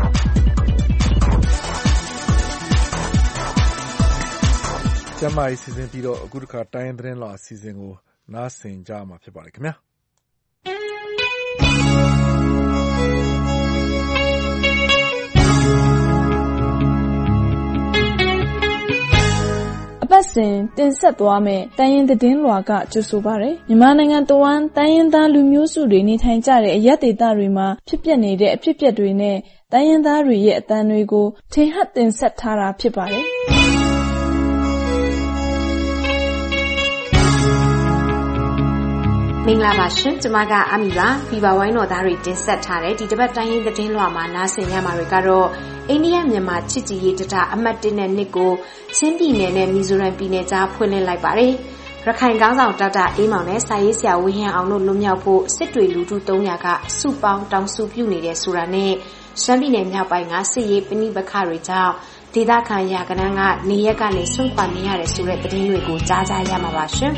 ကျမကြီးစီစဉ်ပြီးတော့အခုတစ်ခါတိုင်းသတင်းလောအစီအစဉ်ကိုနားဆင်ကြမှာဖြစ်ပါတယ်ခင်ဗျာအပတ်စဉ်တင်ဆက်သွားမယ့်တိုင်းရင်းသတင်းလွှာကကြိုဆိုပါရယ်မြန်မာနိုင်ငံတဝန်းတိုင်းရင်းသားလူမျိုးစုတွေနေထိုင်ကြတဲ့အရပ်ဒေသတွေမှာဖြစ်ပျက်နေတဲ့အဖြစ်အပျက်တွေနဲ့တိုင်းရင်းသားတွေရဲ့အသံတွေကိုထင်ဟပ်တင်ဆက်ထားတာဖြစ်ပါတယ်မင်္ဂလာပါရှင်ကျမကအမီပါဖီဘာဝိုင်းတော်သားတွေတင်ဆက်ထားတဲ့ဒီတစ်ပတ်တိုင်းရင်းသတင်းလွှာမှာနားဆင်ရမှာတွေကတော့အိန္ဒိယမြန်မာချစ်ကြည်ရေးတံတားအမှတ်၁နဲ့၂ကိုချင်းပြည်နယ်နဲ့မီဇိုရမ်ပြည်နယ်ကြားဖွင့်လှစ်လိုက်ပါတယ်ရခိုင်ကောင်းဆောင်ဒေါက်တာအေးမောင်နဲ့စာရေးဆရာဝင်းဟန်အောင်တို့လွတ်မြောက်ဖို့စစ်တွေလူထု၃ရာကစုပေါင်းတောင်းဆိုပြုနေတဲ့ဆိုတာနဲ့ရှမ်းပြည်နယ်မြောက်ပိုင်းကစစ်ရေးပဋိပက္ခတွေကြောင့်ဒေသခံရာကနန်းကနေရက်ကနေဆွန့်ခွာနေရတဲ့ဆိုတဲ့သတင်းတွေကိုကြားကြရမှာပါရှင်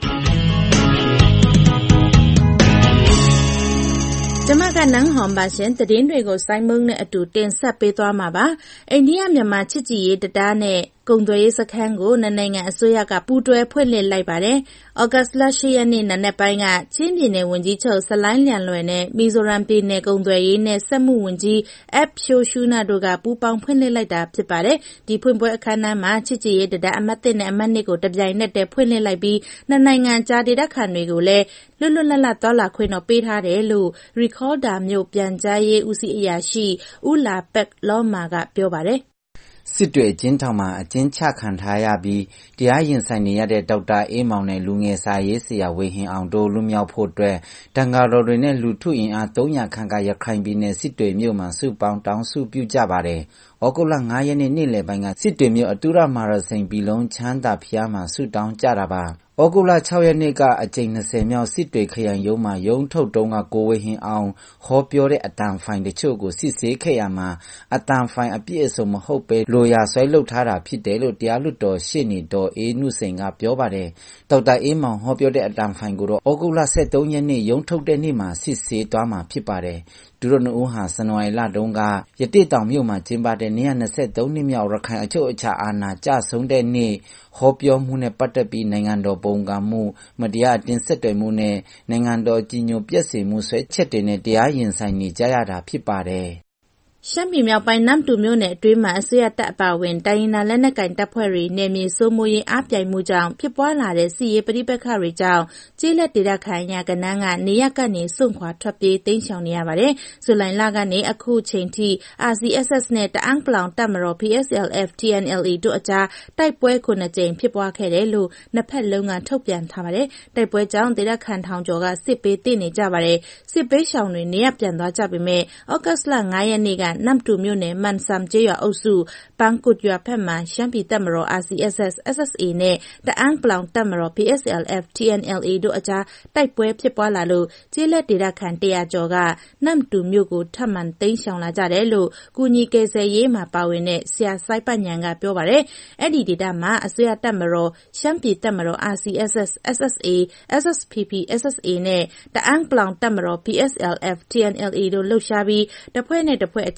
ကျမကနန်းဟွန်ပါရှင်သတင်းတွေကိုစိုင်းမုံနဲ့အတူတင်ဆက်ပေးသွားမှာပါအိန္ဒိယမြန်မာချစ်ကြည်ရေးတံတားနဲ့ကုန်သွယ်ရေးစခန်းကိုနိုင်ငံအစိုးရကပူးတွဲဖွင့်လှစ်လိုက်ပါတယ်။ဩဂတ်စ်လ၈ရက်နေ့နံနက်ပိုင်းကချင်းပြည်နယ်ဝန်ကြီးချုပ်ဆလိုင်းလျံလွယ်နဲ့မီဇိုရမ်ပြည်နယ်ကုန်သွယ်ရေးနဲ့စက်မှုဝန်ကြီးအက်ဖြိုရှူနာတို့ကပူးပေါင်းဖွင့်လှစ်လိုက်တာဖြစ်ပါတယ်။ဒီဖွင့်ပွဲအခမ်းအနားမှာချစ်ကြည်ရေးတံတားအမှတ်၁နဲ့အမှတ်၂ကိုတပြိုင်နက်တည်းဖွင့်လှစ်လိုက်ပြီးနှစ်နိုင်ငံကြားဒေသခံတွေကိုလည်းလွတ်လွတ်လပ်လပ်သွားလာခွင့်တော့ပေးထားတယ်လို့ Recorder မြို့ပြန်ကြားရေးဦးစီးအရာရှိဦးလာပက်လောမာကပြောပါတယ်စစ်တွေအကျဉ်းထောင်မှာအကျဉ်းချခံထားရပြီးတရားရင်ဆိုင်နေရတဲ့ဒေါက်တာအေးမောင်နဲ့လူငယ်စာရေးဆရာဝေဟင်အောင်တို့လွတ်မြောက်ဖို့အတွက်တန်ဃာတော်တွေနဲ့လူထုအင်အား၃ရာခန့်ကရခိုင်ပြည်နယ်စစ်တွေမြို့မှာစုပေါင်းတောင်းစုပြုကြပါတယ်။ဩဂုတ်လ၅ရက်နေ့နေ့လယ်ပိုင်းကစစ်တွေမြို့အတူရမာရစိန်ပြည်လုံးချမ်းသာဖျားမှာစုတောင်းကြတာပါ။ဩဂုတ်လ၆ရက်နေ့ကအကြိမ်၂၀မြောက်စစ်တွေခရိုင်ရုံးမှာရုံးထုတ်တုန်းကကိုဝေဟင်အောင်ဟောပြောတဲ့အတန်ဖိုင်တချို့ကိုစစ်ဆေးခဲ့ရမှာအတန်ဖိုင်အပြည့်အစုံမဟုတ်ပဲလိုရာဆွဲလုပ်ထားတာဖြစ်တယ်လို့တရားလွှတ်တော်ရှေ့နေတော်အေးနုစိန်ကပြောပါတယ်။ဒေါက်တာအေးမောင်ဟောပြောတဲ့အတန်ဖိုင်ကိုတော့ဩဂုတ်လ၁၃ရက်နေ့ရုံးထုတ်တဲ့နေ့မှာစစ်ဆေးသွားမှာဖြစ်ပါတယ်။သူတို့နှစ်ဦးဟာဇန်နဝါရီလတုန်းကရတေးတောင်မြို့မှာကျင်းပတဲ့၂၂၃နှစ်မြောက်ရခိုင်အချုပ်အခြာအာဏာကျဆုံးတဲ့နေ့ဟောပြောမှုနဲ့ပတ်သက်ပြီးနိုင်ငံတော်ပုံကမှုမတရားအတင်းဆက်သွယ်မှုနဲ့နိုင်ငံတော်ကြီးညိုပျက်စေမှုဆွဲချက်တွေနဲ့တရားရင်ဆိုင်နေကြရတာဖြစ်ပါတယ်ရှမ်းပြည်မြောက်ပိုင်းနမ်တူမြို့နယ်အတွင်းမှာအစိုးရတပ်အပါအဝင်တိုင်းရင်းသားလက်နက်ကိုင်တပ်ဖွဲ့တွေနယ်မြေစိုးမိုးရေးအားပြိုင်မှုကြောင့်ဖြစ်ပွားလာတဲ့စစ်ရေးပဋိပက္ခတွေကြောင့်ကျေးလက်ဒေသခံရာကနန်းကနေရပ်ကနေစွန့်ခွာထွက်ပြေးတိမ်းရှောင်နေရပါတယ်။ဇူလိုင်လကနေအခုချိန်ထိ အာရ် စီ အက်စ် အက်စ် နဲ့တအန်းပလောင်တပ်မတော် ပီ အက်စ် အယ် အက်ဖ် တီ အန် အယ် အေ တို့အကြားတိုက်ပွဲခုနှစ်ကြိမ်ဖြစ်ပွားခဲ့တယ်လို့နှစ်ဖက်လုံးကထုတ်ပြန်ထားပါတယ်။တိုက်ပွဲကြောင့်ဒေသခံထောင်ကျော်ကစစ်ပေးသင့်နေကြပါတယ်။စစ်ပေးရှောင်တွေနေရပ်ပြန်သွားကြပေမဲ့ဩဂတ်စ်လ၅ရက်နေ့ကနမ်တူမြို့နယ်မန်ဆမ်ကျေးရွာအုပ်စုပန်းကုတ်ရွာဖက်မှာရှမ်းပြည်တပ်မတော် အာရ် စီ အက်စ် အက်စ် အက်စ် အေ နဲ့တအန်းပလောင်တပ်မတော် ပီ အက်စ် အယ် အက်ဖ် တီ အန် အယ် အေ တို့အကြားတိုက်ပွဲဖြစ်ပွားလာလို့ကျေးလက်ဒေသခံတရာကျော်ကနမ်တူမြို့ကိုထပ်မံသိမ်းရှောင်လာကြတယ်လို့ကူညီကယ်ဆယ်ရေးမှာပါဝင်တဲ့ဆရာစိုက်ပတ်ညံကပြောပါတယ်။အဲ့ဒီဒေသမှာအစိုးရတပ်မတော်ရှမ်းပြည်တပ်မတော် အာရ် စီ အက်စ် အက်စ် အက်စ် အေ အက်စ် အက်စ် ပီ ပီ အက်စ် အေ နဲ့တအန်းပလောင်တပ်မတော် ပီ အက်စ် အယ် အက်ဖ် တီ အန် အယ် အေ တို့လှုပ်ရှားပြီးတစ်ဖွဲ့နဲ့တစ်ဖွဲ့အကြ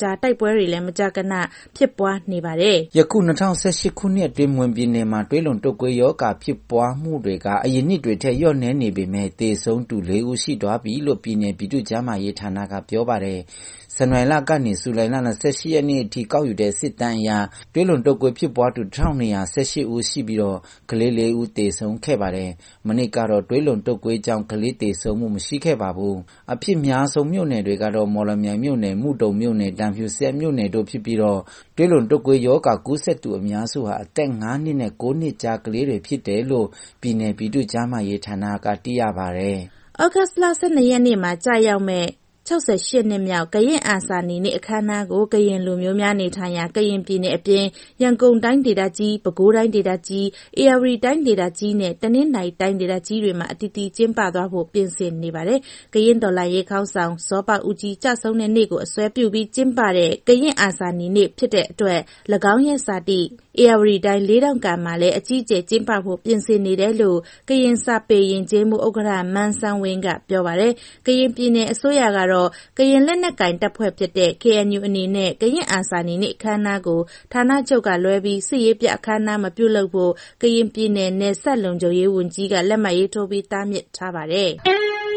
ကြားတိုက်ပွဲတွေလည်းမကြာခဏဖြစ်ပွားနေပါတယ်။ယခု၂၀၁၈ခုနှစ်အတွင်းမွန်ပြည်နယ်မှာသွေးလွန်တုပ်ကွေးရောဂါဖြစ်ပွားမှုတွေကအရင်နှစ်တွေထက်လျော့နည်းနေပေမဲ့သေဆုံးသူလေးဦးရှိသွားပြီလို့ပြည်နယ်ပြည်သူ့ကျန်းမာရေးဌာနကပြောပါတယ်။ဇန်နဝါရီလကနေဇူလိုင်လ၂၈ရက်နေ့အထိကောက်ယူတဲ့စစ်တမ်းအရသွေးလွန်တုပ်ကွေးဖြစ်ပွားသူတစ်ထောင်နှစ်ရာ၁၈ဦးရှိပြီးတော့ကလေးလေးဦးသေဆုံးခဲ့ပါတယ်။မနေ့ကတော့သွေးလွန်တုပ်ကွေးကြောင့်ကလေးသေဆုံးမှုမရှိခဲ့ပါဘူး။အဖြစ်များဆုံးမြို့နယ်တွေကတော့မော်လမြိုင်မြို့နယ်၊မုဒုံမြို့နယ်၊တန်ဖြူဆဲမြို့နယ်တို့ဖြစ်ပြီးတော့သွေးလွန်တုပ်ကွေးရောဂါကူးစက်သူအများစုဟာအသက်၅နှစ်နဲ့၉နှစ်ကြားကလေးတွေဖြစ်တယ်လို့ပြည်နယ်ပြည်သူ့ကျန်းမာရေးဌာနကသိရပါတယ်။ဩဂတ်စ်လ၁၂ရက်နေ့မှာကြာရောက်မဲ့၆၈နှစ်မြောက်ကရင်အာဇာနည်နေ့အခမ်းအနားကိုကရင်လူမျိုးများနေထိုင်ရာကရင်ပြည်နယ်အပြင်ရန်ကုန်တိုင်းဒေသကြီး၊ပဲခူးတိုင်းဒေသကြီး၊ဧရာဝတီတိုင်းဒေသကြီးနဲ့တနင်္သာရီတိုင်းဒေသကြီးတွေမှာအသီးသီးကျင်းပသွားဖို့ပြင်ဆင်နေပါတယ်။ကရင်တော်လှန်ရေးခေါင်းဆောင်ဇောဘဦးကြီးကျဆုံးတဲ့နေ့ကိုအစွဲပြုပြီးကျင်းပတဲ့ကရင်အာဇာနည်နေ့ဖြစ်တဲ့အတွက်၎င်းရဲ့ဇာတိဧရာဝတီတိုင်းလေးတောင်ကန်မှာလည်းအကြီးအကျယ်ကျင်းပဖို့ပြင်ဆင်နေတယ်လို့ကရင်စာပေယဉ်ကျေးမှုဥက္ကဋ္ဌမန်းဆန်းဝင်းကပြောပါတယ်။ကရင်ပြည်နယ်အစိုးရကတော့ကရင်လက်နက်ကိုင်တပ်ဖွဲ့ဖြစ်တဲ့ ကေအန်ယူ အနေနဲ့ကရင်အာဇာနည်နေ့အခမ်းအနားကိုဌာနချုပ်ကလွဲပြီးစစ်ရေးပြအခမ်းအနားမပြုလုပ်ဖို့ကရင်ပြည်နယ်နယ်စပ်လုံခြုံရေးဝန်ကြီးကလက်မှတ်ရေးထိုးပြီးတားမြစ်ထားပါတယ်။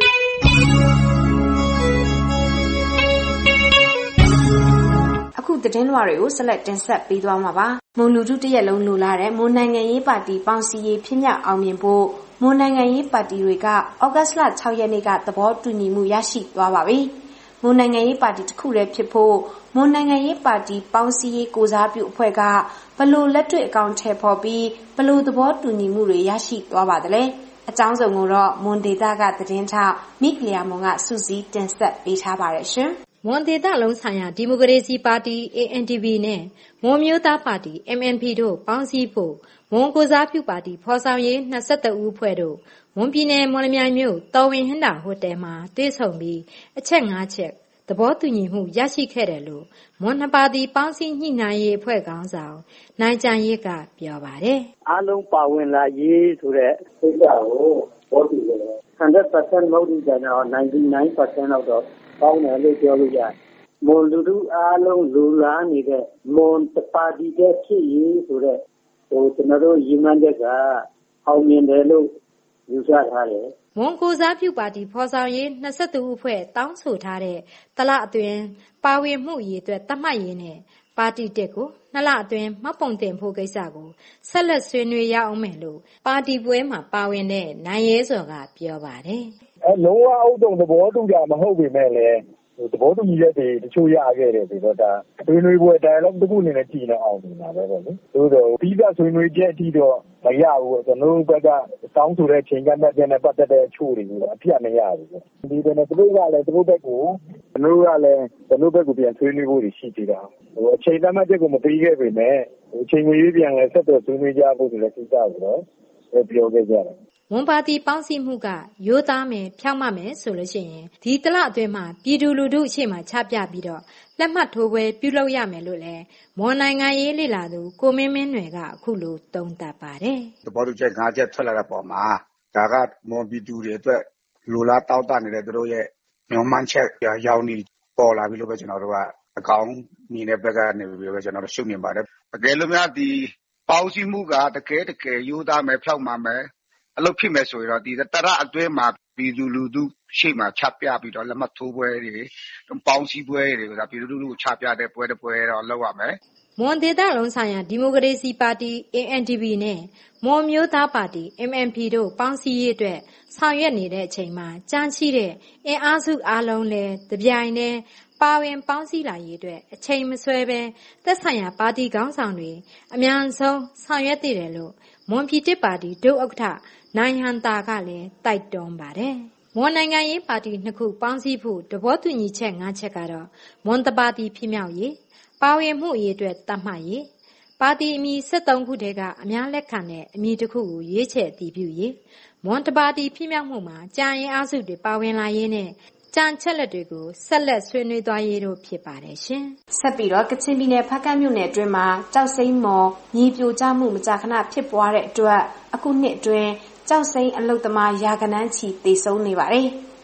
အခုသတင်းလွှာတွေကိုဆက်လက်တင်ဆက်ပေးသွားမှာပါ။မွန်လူထုတရက်လုံးလိုလားတဲ့မွန်နိုင်ငံရေးပါတီပေါင်းစည်းရေးဖြစ်မြောက်အောင်မြင်ဖို့မွန်နိုင်ငံရေးပါတီတွေကဩဂတ်စ်လ၆ရက်နေ့ကသဘောတူညီမှုရရှိသွားပါပြီ။မွန်နိုင်ငံရေးပါတီတစ်ခုတည်းဖြစ်ဖို့မွန်နိုင်ငံရေးပါတီပေါင်းစည်းရေးကိုစားပြုအဖွဲ့ကဘလို့လက်တွေ့အကောင့်ထည့်ဖော်ပြီးဘလို့သဘောတူညီမှုတွေရရှိသွားပါသလဲ။အကြောင်းစုံကိုတော့မွန်ဒေတာကသတင်းထောက်မိကလျာမွန်ကစူးစီးတင်ဆက်ပေးထားပါတယ်ရှင်။မွန်ဒေသလုံးဆိုင်ရာဒီမိုကရေစီပါတီ အေ အန် ဒီ ပီ နဲ့မွန်မျိုးသားပါတီ အမ် အန် ပီ တို့ပေါင်းစည်းဖို့မွန်ကိုစားပြုပါတီဖော်ဆောင်ရေး၂၁ဦးဖွဲ့တို့မွန်ပြည်နယ်မော်လမြိုင်မြို့တော်ဝင်ဟင်္သာဟိုတယ်မှာတွေ့ဆုံပြီးအချက်၅ချက်သဘောတူညီမှုရရှိခဲ့တယ်လို့မွန်နှစ်ပါတီပေါင်းစည်းညှိနှိုင်းရေးအဖွဲ့ခေါင်းဆောင်နိုင်ကျန်ရစ်ကပြောပါတယ်။အားလုံးပါဝင်လာရေးဆိုတဲ့ကိစ္စကိုဘောတူတယ်။hundred percent မဟုတ်ဘူးကျတော့ninety-nine percent လောက်တော့ပေါင်းတယ်လို့ပြောလို့ရတယ်။မွန်လူထုအားလုံးလူလားနေတဲ့မွန်ပါတီတဲ့ဖြစ်ရေးဆိုတဲ့ဟိုကျွန်တော်တို့ရည်မှန်းချက်ကအောင်မြင်တယ်လို့ယူဆထားတယ်။မွန်ကိုစားပြုပါတီဖော်ဆောင်ရေး၂၁ဦးအဖွဲ့တောင်းဆိုထားတဲ့တလအတွင်းပါဝင်မှုအရေးအတွက်သတ်မှတ်ရေးနဲ့ပါတီတက်ကိုနှစ်လအတွင်းမှတ်ပုံတင်ဖို့ကိစ္စကိုဆက်လက်ဆွေးနွေးရအောင်မယ်လို့ပါတီပွဲမှာပါဝင်တဲ့နိုင်ရဲစော်ကပြောပါတယ်။အဲလုံးဝအုပ်စုံသဘောတူကြမဟုတ်ပေမဲ့လည်းသဘောတူညီချက်တွေတချို့ရခဲ့တယ်ဆိုတော့ဒါဆွေးနွေးပွဲ dialogue တစ်ခုအနေနဲ့ကြည်နေအောင်နေတာပဲပေါ့လေ။သို့တော့ပြီးသားဆွေးနွေးချက်အထိတော့မရဘူးကျွန်တော်တို့ဘက်ကတောင်းဆိုတဲ့ချိန်ကမှတ်တဲ့နဲ့ပတ်သက်တဲ့အချို့တွေကိုတော့အပြတ်မရဘူးပေါ့။ဒီတဲ့နဲ့သူတို့ကလည်းသူတို့ဘက်ကိုကျွန်တော်တို့ကလည်းကျွန်တော်ဘက်ကိုပြန်ဆွေးနွေးဖို့ရှိသေးတာ။ဟိုအချိန်သတ်မှတ်ချက်ကိုမပေးခဲ့ပေမဲ့ဟိုအချိန်ကြီးပြန်လည်းဆက်သွယ်ဆွေးနွေးကြဖို့ဆိုတဲ့ကိစ္စကိုတော့ပြောခဲ့ကြတယ်မွန်ပါတီပေါင်းစည်းမှုကရိုးသားမယ်ဖြောင့်မတ်မယ်ဆိုလို့ရှိရင်ဒီတလအတွင်းမှာပြည်သူလူထုရှေ့မှာချပြပြီးတော့လက်မှတ်ထိုးပွဲပြုလုပ်ရမယ်လို့လည်းမွန်နိုင်ငံရေးလေ့လာသူကိုမင်းမင်းနွယ်ကအခုလိုသုံးသပ်ပါတယ်။သဘောတူချက်၅ချက်ထွက်လာတဲ့ပုံမှာဒါကမွန်ပြည်သူတွေအတွက်လူလားတောက်တနေတဲ့သူတို့ရဲ့ညွန်မှန်းချက်ရောင်းနေပေါ်လာပြီလို့ပဲကျွန်တော်တို့ကအကောင်းမြင်တဲ့ဘက်ကနေပြီးတော့ကျွန်တော်တို့ရှုမြင်ပါတယ်။တကယ်လို့များဒီပေါင်းစည်းမှုကတကယ်တကယ်ရိုးသားမယ်ဖြောင့်မတ်မယ်အလုပ်ဖြစ်မယ်ဆိုရင်တော့ဒီတရအတွင်းမှာပြည်သူလူထုရှေ့မှာချပြပြီးတော့လက်မှတ်ထိုးပွဲတွေပေါင်းစည်းပွဲတွေကပြည်သူလူထုကိုချပြတဲ့ပွဲတစ်ပွဲတော့လုပ်ရမယ်မွန်ဒေသလုံးဆိုင်ရာဒီမိုကရေစီပါတီ အေ အန် ဒီ ပီ နဲ့မွန်မျိုးသားပါတီ အမ် အန် ပီ တို့ပေါင်းစည်းရေးအတွက်ဆောင်ရွက်နေတဲ့အချိန်မှာကြမ်းချီတဲ့အင်အားစုအားလုံးလည်းတပြိုင်တည်းပါဝင်ပေါင်းစည်းလာရေးအတွက်အချိန်မဆွဲဘဲသက်ဆိုင်ရာပါတီခေါင်းဆောင်တွေအများဆုံးဆောင်ရွက်သိတယ်လို့မွန်ပြည်တစ်ပါတီဒုဥက္ကဋ္ဌနိုင်ဟန်တာကလည်းတိုက်တွန်းပါတယ်။မွန်နိုင်ငံရေးပါတီနှစ်ခုပေါင်းစည်းဖို့သဘောတူညီချက်၅ချက်ကတော့မွန်တပါတီဖြစ်မြောက်ရေးပါဝင်မှုအရေးအတွက်သတ်မှတ်ရေးပါတီအမည်၁၃ခုတည်းကအများလက်ခံတဲ့အမည်တစ်ခုကိုရွေးချယ်အတည်ပြုရေးမွန်တပါတီဖြစ်မြောက်မှုမှာကြာရင်အားစုတွေပါဝင်လာရေးနဲ့ကြံချက်လက်တွေကိုဆက်လက်ဆွေးနွေးသွားရေးတို့ဖြစ်ပါတယ်ရှင်။ဆက်ပြီးတော့ကချင်ပြည်နယ်ဖားကန့်မြို့နယ်အတွင်းမှာကြောက်စိမ်းမော်မြေပြိုကျမှုမကြာခဏဖြစ်ပွားတဲ့အတွက်အခုနှစ်အတွင်းကြောက်စိမ်းအလုတ်သမားရာဂဏန်းချီသေဆုံးနေပါတယ်။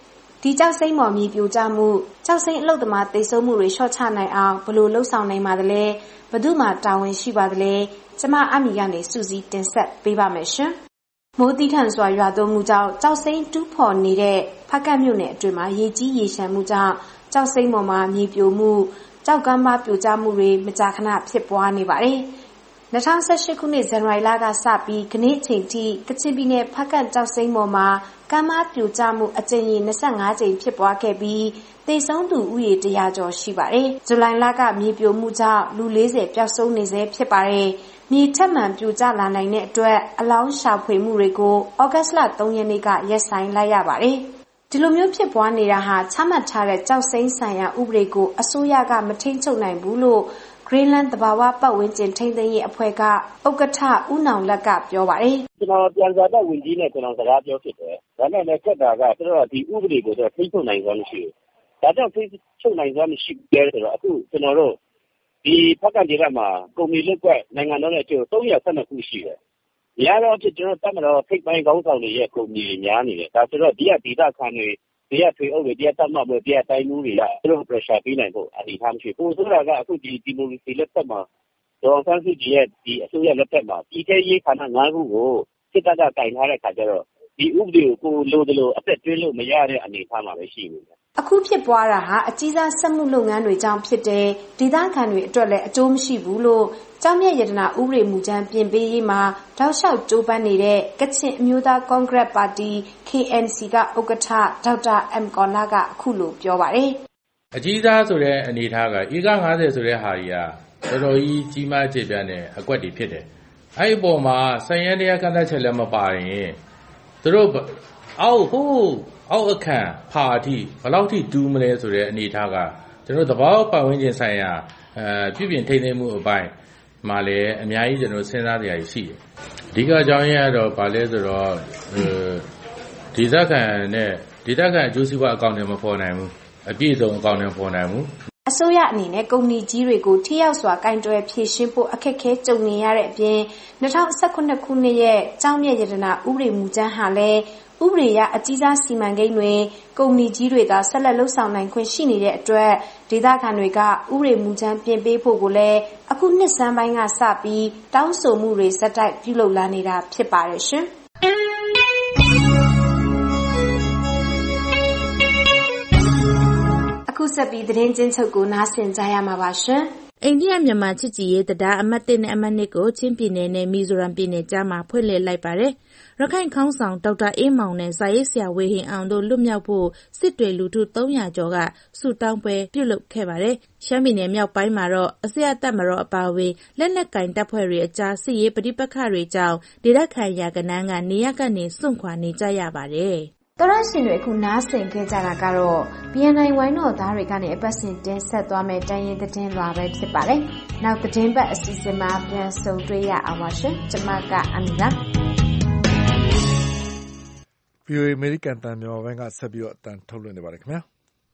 ဒီကြောက်စိမ့်မော်မြေပြိုကျမှုကြောက်စိမ့်အလုတ်သမားတိတ်ဆုံးမှုတွေလျှော့ချနိုင်အောင်ဘလို့လှုပ်ဆောင်နိုင်ပါသလဲဘယ်သူမှတာဝန်ရှိပါသလဲကျမအမီကနေစူးစီးတင်ဆက်ပေးပါမယ်ရှင်မိုးတိထန်စွာရွာသွန်းမှုကြောင့်ကြောက်စိမ့်တူးဖော်နေတဲ့ဖကတ်မြို့နယ်အတွင်းမှာရေကြီးရေရှမ်းမှုကြောင့်ကြောက်စိမ့်ပေါ်မှာမြေပြိုမှုကြောက်ကမ်းပါပြိုကျမှုတွေမကြာခဏဖြစ်ပွားနေပါတယ်၂၀၁၈ခုနှစ်ဇန်နဝါရီလကစပြီးခနေ့ချိန်ထိကချင်ပြည်နယ်ဖကတ်ကြောက်စိမ့်ပေါ်မှာကမ်းပါပြိုကျမှုအကြိမ်ရေ၂၅ကြိမ်ဖြစ်ပွားခဲ့ပြီးသေဆုံးသူဦးရေ၁၀၀ကျော်ရှိပါတယ်။ဇူလိုင်လကမြေပြိုမှုကြောင့်လူ၄၀ပျောက်ဆုံးနေဆဲဖြစ်ပါတယ်။မြေထက်မှန်ပြိုကျလာနိုင်တဲ့အတွက်အလောင်းရှာဖွေမှုတွေကိုဩဂတ်လ၃ရက်နေ့ကရပ်ဆိုင်းလိုက်ရပါတယ်။ဒီလိုမျိုးဖြစ်ပွားနေတာဟာချမှတ်ထားတဲ့ကြောက်စိမ့်ဆိုင်ရာဥပဒေကိုအစိုးရကမထိန်းချုပ်နိုင်ဘူးလို့Greenland သဘာဝပတ်ဝန်းကျင်ထိန်းသိမ်းရေးအဖွဲ့ကဥက္ကဋ္ဌဦးနောင်လတ်ကပြောပါတယ်။ကျွန်တော်ပြန်စားတဲ့ဝင်ကြီးနဲ့ကျွန်တော်စကားပြောဖြစ်တယ်။ဒါနဲ့လည်းခက်တာကသူတို့ဒီဥပဒေကိုတော့ထိန်းချုပ်နိုင်စွမ်းမရှိဘူး။ဒါကြောင့်ထိန်းချုပ်နိုင်စွမ်းမရှိဘူးဆိုတော့အခုကျွန်တော်တို့ဒီဖက်ကဒေသမှာကုမ္ပဏီလုပ်ကွက်နိုင်ငံတော်ရဲ့အကျိုး၃၁၂ခုရှိတယ်။များတော့ဖြစ်ကျွန်တော်တတ်မတော်ထိပ်ပိုင်းကောင်းဆောင်တွေရဲ့ကုမ္ပဏီတွေများနေတယ်။ဒါဆိုတော့ဒီကဒေသခံတွေဒီကထွေအုပ်တွေဒီကတတ်မှတ်ပွဲဒီကတိုင်းမှုတွေကသူတို့ pressure ပေးနိုင်ဖို့အနေထားမရှိဘူး။ပို့ဆိုတာကအခုဒီဒီမိုကရေစီလက်ထက်မှာဒေါ်အောင်ဆန်းစုကြည်ရဲ့ဒီအစိုးရလက်ထက်မှာပြည်ထရေးဌာန၅ခုကိုစစ်တပ်ကကင်ထားတဲ့ခါကျတော့ဒီဥပဒေကိုလိုသလိုအသက်သွင်းလို့မရတဲ့အနေအထားမှာပဲရှိနေတယ်။အခုဖြစ်ပွားတာဟာအကြီးစားစက်မှုလုပ်ငန်းတွေကြောင့်ဖြစ်တဲ့ဒေသခံတွေအတွက်လည်းအကျိုးမရှိဘူးလို့ကျောက်မျက်ရတနာဥပဒေမူကြမ်းပြင်ပေးရေးမှာတောက်လျှောက်ကြိုးပမ်းနေတဲ့ကချင်အမျိုးသားကွန်ဂရက်ပါတီ K N C ကဥက္ကဋ္ဌဒေါက်တာအမ်ကောလာကအခုလိုပြောပါတယ်။အကြီးစားဆိုတဲ့အနေအထားကဧက၅၀ဆိုတဲ့ဟာတွေကတော်တော်ကြီးကြီးမားကျယ်ပြန့်တဲ့အကွက်တွေဖြစ်တယ်။အဲ့ဒီပုံမှာဆိုင်ရန်တရားကန့်သတ်ချက်လည်းမပါရင်သူတို့အောက်ဟိုးအောက်အခန့်ဖာအထိဘယ်လောက်ထိတူးမလဲဆိုတဲ့အနေအထားကကျွန်တော်သဘာဝပတ်ဝန်းကျင်ဆိုင်ရာအဲပြုပြင်ထိန်းသိမ်းမှုအပိုင်းမှာလည်းအများကြီးကျွန်တော်စဉ်းစားကြရရှိတယ်။အဓိကအကြောင်းရင်းကတော့ဗာလဲဆိုတော့ဒေသခံနဲ့ဒေသခံအကျိုးစီးပွားအကောင့်တွေမဖော်နိုင်ဘူး။အပြည့်စုံအကောင့်တွေဖော်နိုင်ဘူး။အစိုးရအနေနဲ့ကုမ္ပဏီကြီးတွေကိုထိရောက်စွာကင်တွယ်ဖြည့်ရှင်းဖို့အခက်အခဲကြုံနေရတဲ့အပြင်၂၀၁၈ခုနှစ်ရဲ့ကျောက်မျက်ရတနာဥပဒေမူကြမ်းဟာလည်းဥပဒေအရအကြီးစားစီမံကိန်းတွေကုမ္ပဏီကြီးတွေသာဆက်လက်လှုပ်ဆောင်နိုင်ခွင့်ရှိနေတဲ့အတွက်ဒေသခံတွေကဥပဒေမူကြမ်းပြင်ပေးဖို့ကိုလည်းအခုနှစ်ဆန်းပိုင်းကစပြီးတောင်းဆိုမှုတွေဇက်တိုက်ပြုလုပ်လာနေတာဖြစ်ပါတယ်ရှင်။အခုဆက်ပြီးသတင်းချင်းချုပ်ကိုနားဆင်ကြရမှာပါရှင်။အိန္ဒိယမြန်မာချစ်ကြည်ရေးတရားအမှတ်၁နဲ့အမှတ်၂ကိုချင်းပြည်နယ်နဲ့မီဇိုရမ်ပြည်နယ်ကြားမှာဖွင့်လှစ်လိုက်ပါတယ်။ရခိုင်ခေါင်းဆောင်ဒေါက်တာအေးမောင်နဲ့စာရေးဆရာဝေဟင်အောင်တို့လွတ်မြောက်ဖို့စစ်တွေလူထု၃၀၀ကျော်ကဆုတောင်းပွဲပြုလုပ်ခဲ့ပါတယ်။ရှမ်းပြည်နယ်မြောက်ပိုင်းမှာတော့အစိုးရတပ်မတော်အပါအဝင်လက်နက်ကင်တပ်ဖွဲ့တွေအကြားစစ်ရေးပဋိပက္ခတွေကြောင့်ဒေသခံရာဂဏန်းကနေရပ်ကနေစွန့်ခွာနေကြရပါတယ်။သောရရှင်တွေအခုနားဆင်ခဲ့ကြတာကတော့ B N I ဝိုင်းတော်သားတွေကနေအပတ်စဉ်တင်ဆက်သွားမယ့်တိုင်းရင်းသတင်းလွှာပဲဖြစ်ပါတယ်။နောက်သတင်းပတ်အစီအစဉ်မှာပြန်ဆုံတွေ့ရအောင်ပါရှင်။ကျွန်မကအမီလာဗွီအိုအေအမေရိကန်တန်မြန်မာပိုင်းကဆက်ပြီးတော့အတန်ထုတ်လွှင့်နေပါတယ်ခင်ဗျာ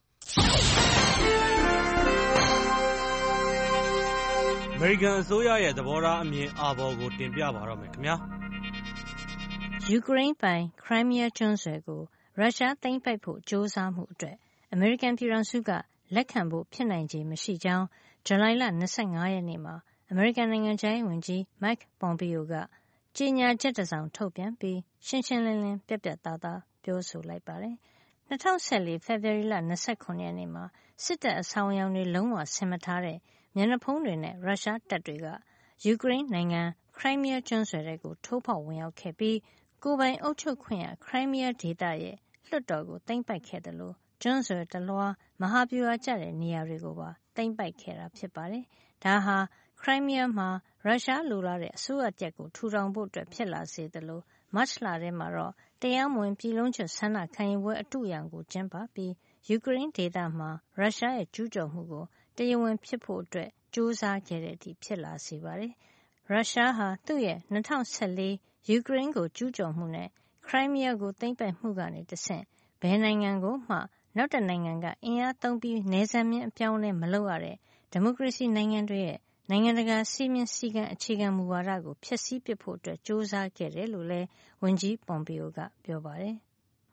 အမေရိကန်အစိုးရရဲ့သဘောထားအမြင်အာဘော်ကိုတင်ပြပါတော့မယ်ခင်ဗျာယူကရိန်းပိုင်ခရိုင်းမီးယားကျွန်းဆွယ်ကိုရုရှားသိမ်းပိုက်ဖို့ကြိုးစားမှုအတွက်အမေရိကန်ပြည်ထောင်စုကလက်ခံဖို့ဖြစ်နိုင်ခြေမရှိကြောင်းဇူလိုင်လ၂၅ရက်နေ့မှာအမေရိကန်နိုင်ငံခြားရေးဝန်ကြီး Mike Pompeo ကကြေညာချက်တစ်စောင်ထုတ်ပြန်ပြီးရှင်းရှင်းလင်းလင်းပြတ်ပြတ်သားသားပြောဆိုလိုက်ပါတယ်။၂၀၁၄ဖေဖော်ဝါရီလ၂၇ရက်နေ့မှာစစ်တပ်အဆောင်အယောင်တွေလုံးဝဆင်မထားတဲ့မျက်နှာဖုံးတွေနဲ့ရုရှားတပ်တွေကယူကရိန်းနိုင်ငံခရိုင်းမီးယားကျွန်းဆွယ်ကိုထိုးဖောက်ဝင်ရောက်ခဲ့ပြီးကိုယ်ပိုင်အုပ်ချုပ်ခွင့်ရခရိုင်းမီးယားဒေသရဲ့လွှတ်တော်ကိုသိမ်းပိုက်ခဲ့တယ်လို့ကျွန်းဆွယ်တလွှားမဟာဗျူဟာကျတဲ့နေရာတွေကိုပါသိမ်းပိုက်ခဲ့တာဖြစ်ပါတယ်။ဒါဟာခရိုင်းမီးယားမှာရုရှားလိုလားတဲ့အစိုးရတပ်ကိုထူထောင်ဖို့အတွက်ဖြစ်လာစေတယ်လို့မတ်လထဲမှာတော့တရားမဝင်ပြည်လုံးကျွတ်ဆန္ဒခံယူပွဲအတုအယောင်ကိုကျင်းပပြီးယူကရိန်းဒေသမှာရုရှားရဲ့ကျူးကျော်မှုကိုတရားဝင်ဖြစ်ဖို့အတွက်ကြိုးစားခဲ့တဲ့အထိဖြစ်လာစေပါတယ်။ရုရှားဟာသူ့ရဲ့၂၀၁၄ယူကရိန်းကိုကျူးကျော်မှုနဲ့ခရိုင်းမီးယားကိုသိမ်းပိုက်မှုကနေတဆင့်ဘယ်နိုင်ငံကိုမှနောက်တစ်နိုင်ငံကအင်အားသုံးပြီးနယ်စပ်မျဉ်းအပြောင်းအလဲမလုပ်ရတဲ့ဒီမိုကရေစီနိုင်ငံတွေရဲ့နိုင်ငံတကာစည်းမျဉ်းစည်းကမ်းအခြေခံမူဝါဒကိုဖျက်ဆီးပစ်ဖို့အတွက်ကြိုးစားခဲ့တယ်လို့လည်းဝန်ကြီးပွန်ပီယိုကပြောပါတယ်။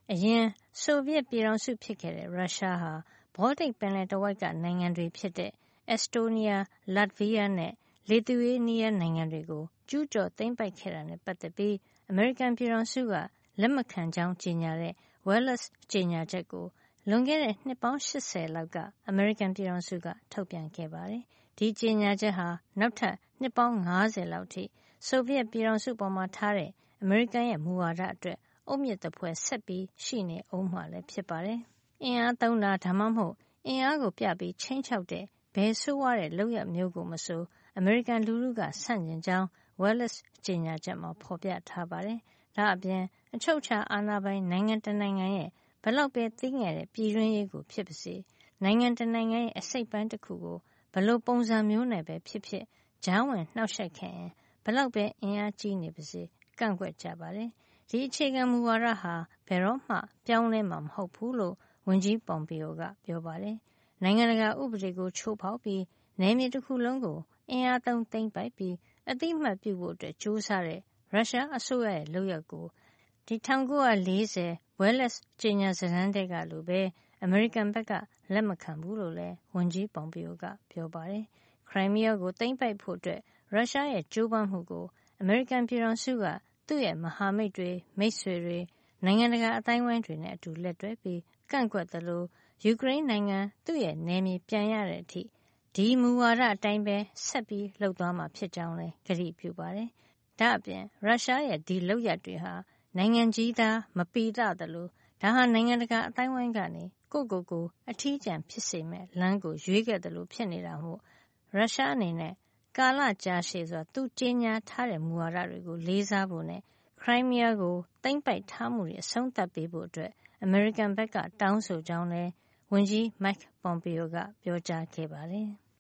အရင်ဆိုဗီယက်ပြည်ထောင်စုဖြစ်ခဲ့တဲ့ရုရှားဟာဘောလတစ်ပင်လယ်တဝိုက်ကနိုင်ငံတွေဖြစ်တဲ့အက်စတိုးနီးယား၊လတ်ဗီးယားနဲ့လေသူယေးနီးယားနိုင်ငံတွေကိုကျူးကျော်သိမ်းပိုက်ခဲ့တာနဲ့ပတ်သက်ပြီးအမေရိကန်ပြည်ထောင်စုကလက်မခံကြောင်းကြေညာတဲ့ Wallace ကြေညာချက်ကိုလွန်ခဲ့တဲ့နှစ်ပေါင်း၈၀လောက်ကအမေရိကန်ပြည်ထောင်စုကထုတ်ပြန်ခဲ့ပါတယ်။ဒီကြေညာချက်ဟာနောက်ထပ်နှစ်ပေါင်း၅၀လောက်ထိဆိုဗီယက်ပြည်ထောင်စုပေါ်မှာထားတဲ့အမေရိကန်ရဲ့မူဝါဒအတွက်အုတ်မြစ်သဖွယ်ဆက်ပြီးရှိနေဦးမှာလည်းဖြစ်ပါတယ်။အင်အားသုံးတာဒါမှမဟုတ်အင်အားကိုပြပြီးခြိမ်းခြောက်တဲ့ဘယ်ဆိုးဝါးတဲ့လုပ်ရပ်မျိုးကိုမဆိုအမေရိကန်လူထုကဆန့်ကျင်ကြောင်း Wallace ကြေညာချက်မှာဖော်ပြထားပါတယ်။ဒါအပြင်အချုပ်အခြာအာဏာပိုင်နိုင်ငံတနိုင်ငံရဲ့ဘယ်လောက်ပဲသေးငယ်တဲ့ပြည်တွင်းရေးကိုဖြစ်ပါစေနိုင်ငံတနိုင်ငံရဲ့အစိတ်အပိုင်းတစ်ခုကိုဘယ်လိုပုံစံမျိုးနဲ့ပဲဖြစ်ဖြစ်ကြားဝင်နှောက်ယှက်ခဲ့ရင်ဘယ်လောက်ပဲအင်အားကြီးနေပါစေကန့်ကွက်ကြပါတယ်။ဒီအခြေခံမူဝါဒဟာဘယ်တော့မှပြောင်းလဲမှာမဟုတ်ဘူးလို့ဝန်ကြီးပွန်ပီယိုကပြောပါတယ်။နိုင်ငံတကာဥပဒေကိုချိုးဖောက်ပြီးနယ်မြေတစ်ခုလုံးကိုအင်အားသုံးသိမ်းပိုက်ပြီးအသိအမှတ်ပြုဖို့အတွက်ကြိုးစားတဲ့ရုရှားအစိုးရရဲ့လုပ်ရပ်ကိုဒီ၁၉၄၀ Wallace ကြေညာစာတမ်းတဲကလိုပဲအမေရိကန်ဘက်ကလက်မခံဘူးလို့လည်းဝန်ကြီးပွန်ပီယိုကပြောပါတယ်။ခရိုင်းမီးယားကိုသိမ်းပိုက်ဖို့အတွက်ရုရှားရဲ့ကြိုးပမ်းမှုကိုအမေရိကန်ပြည်ထောင်စုကသူ့ရဲ့မဟာမိတ်တွေမိတ်ဆွေတွေနိုင်ငံတကာအသိုင်းအဝိုင်းတွေနဲ့အတူလက်တွဲပြီးကန့်ကွက်သလိုယူကရိန်းနိုင်ငံသူ့ရဲ့နယ်မြေပြန်ရတဲ့အထိဒီမူဝါဒအတိုင်းပဲဆက်ပြီးလှုပ်သွားမှာဖြစ်ကြောင်းလည်းကတိပြုပါတယ်။ဒါ့အပြင်ရုရှားရဲ့ဒီလုပ်ရပ်တွေဟာနိုင်ငံကြီးသားမပီသသလိုဒါဟာနိုင်ငံတကာအသိုင်းအဝိုင်းကနေကိုယ့်ကိုယ်ကိုအထီးကျန်ဖြစ်စေမဲ့လမ်းကိုရွေးခဲ့သလိုဖြစ်နေတာမို့ရုရှားအနေနဲ့ကာလကြာရှည်စွာသူကြေညာထားတဲ့မူဝါဒတွေကိုလေးစားဖို့နဲ့ခရိုင်းမီးယားကိုသိမ်းပိုက်ထားမှုတွေအဆုံးသတ်ပေးဖို့အတွက်အမေရိကန်ဘက်ကတောင်းဆိုကြောင်းလည်းဝန်ကြီး Mike Pompeo ကပြောကြားခဲ့ပါတယ်။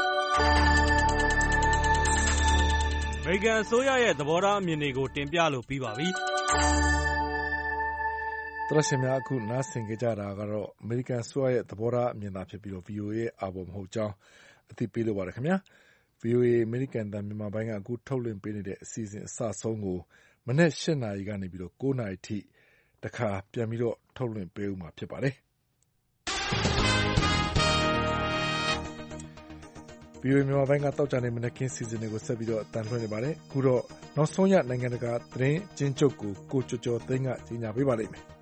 အမေရိကန်အစိုးရရဲ့သဘောထားအမြင်တွေကိုတင်ပြလို့ပြီးပါပြီ။သရရှင်များအခုနားဆင်ကြတာကတော့အမေရိကန်အစိုးရရဲ့သဘောထားအမြင်သာဖြစ်ပြီးတော့ ဗီအိုအေ ရဲ့အာဘော်မဟုတ်ကြောင်းအသိပေးလိုပါတယ်ခင်ဗျာ။ ဗွီအိုအေ အမေရိကန်တန်မြန်မာပိုင်းကအခုထုတ်လွှင့်ပေးနေတဲ့အစီအစဉ်အစဆုံးကိုမနက်၈နာရီကနေပြီးတော့၉နာရီထိတခါပြန်ပြီးတော့ထုတ်လွှင့်ပေးဦးမှာဖြစ်ပါတယ်။ ဗွီအိုအေမြန်မာပိုင်းကတောက်ကြနေမနက်ခင်းစီစဉ်တွေကိုဆက်ပြီးတော့တန်လှည့်နေပါတယ်။အခုတော့နောက်ဆုံးရနိုင်ငံတကာသတင်းကျဉ်းချုပ်ကိုကိုကျော်ကျော်သိန်းကကြီးညာပေးပါလိမ့်မယ်။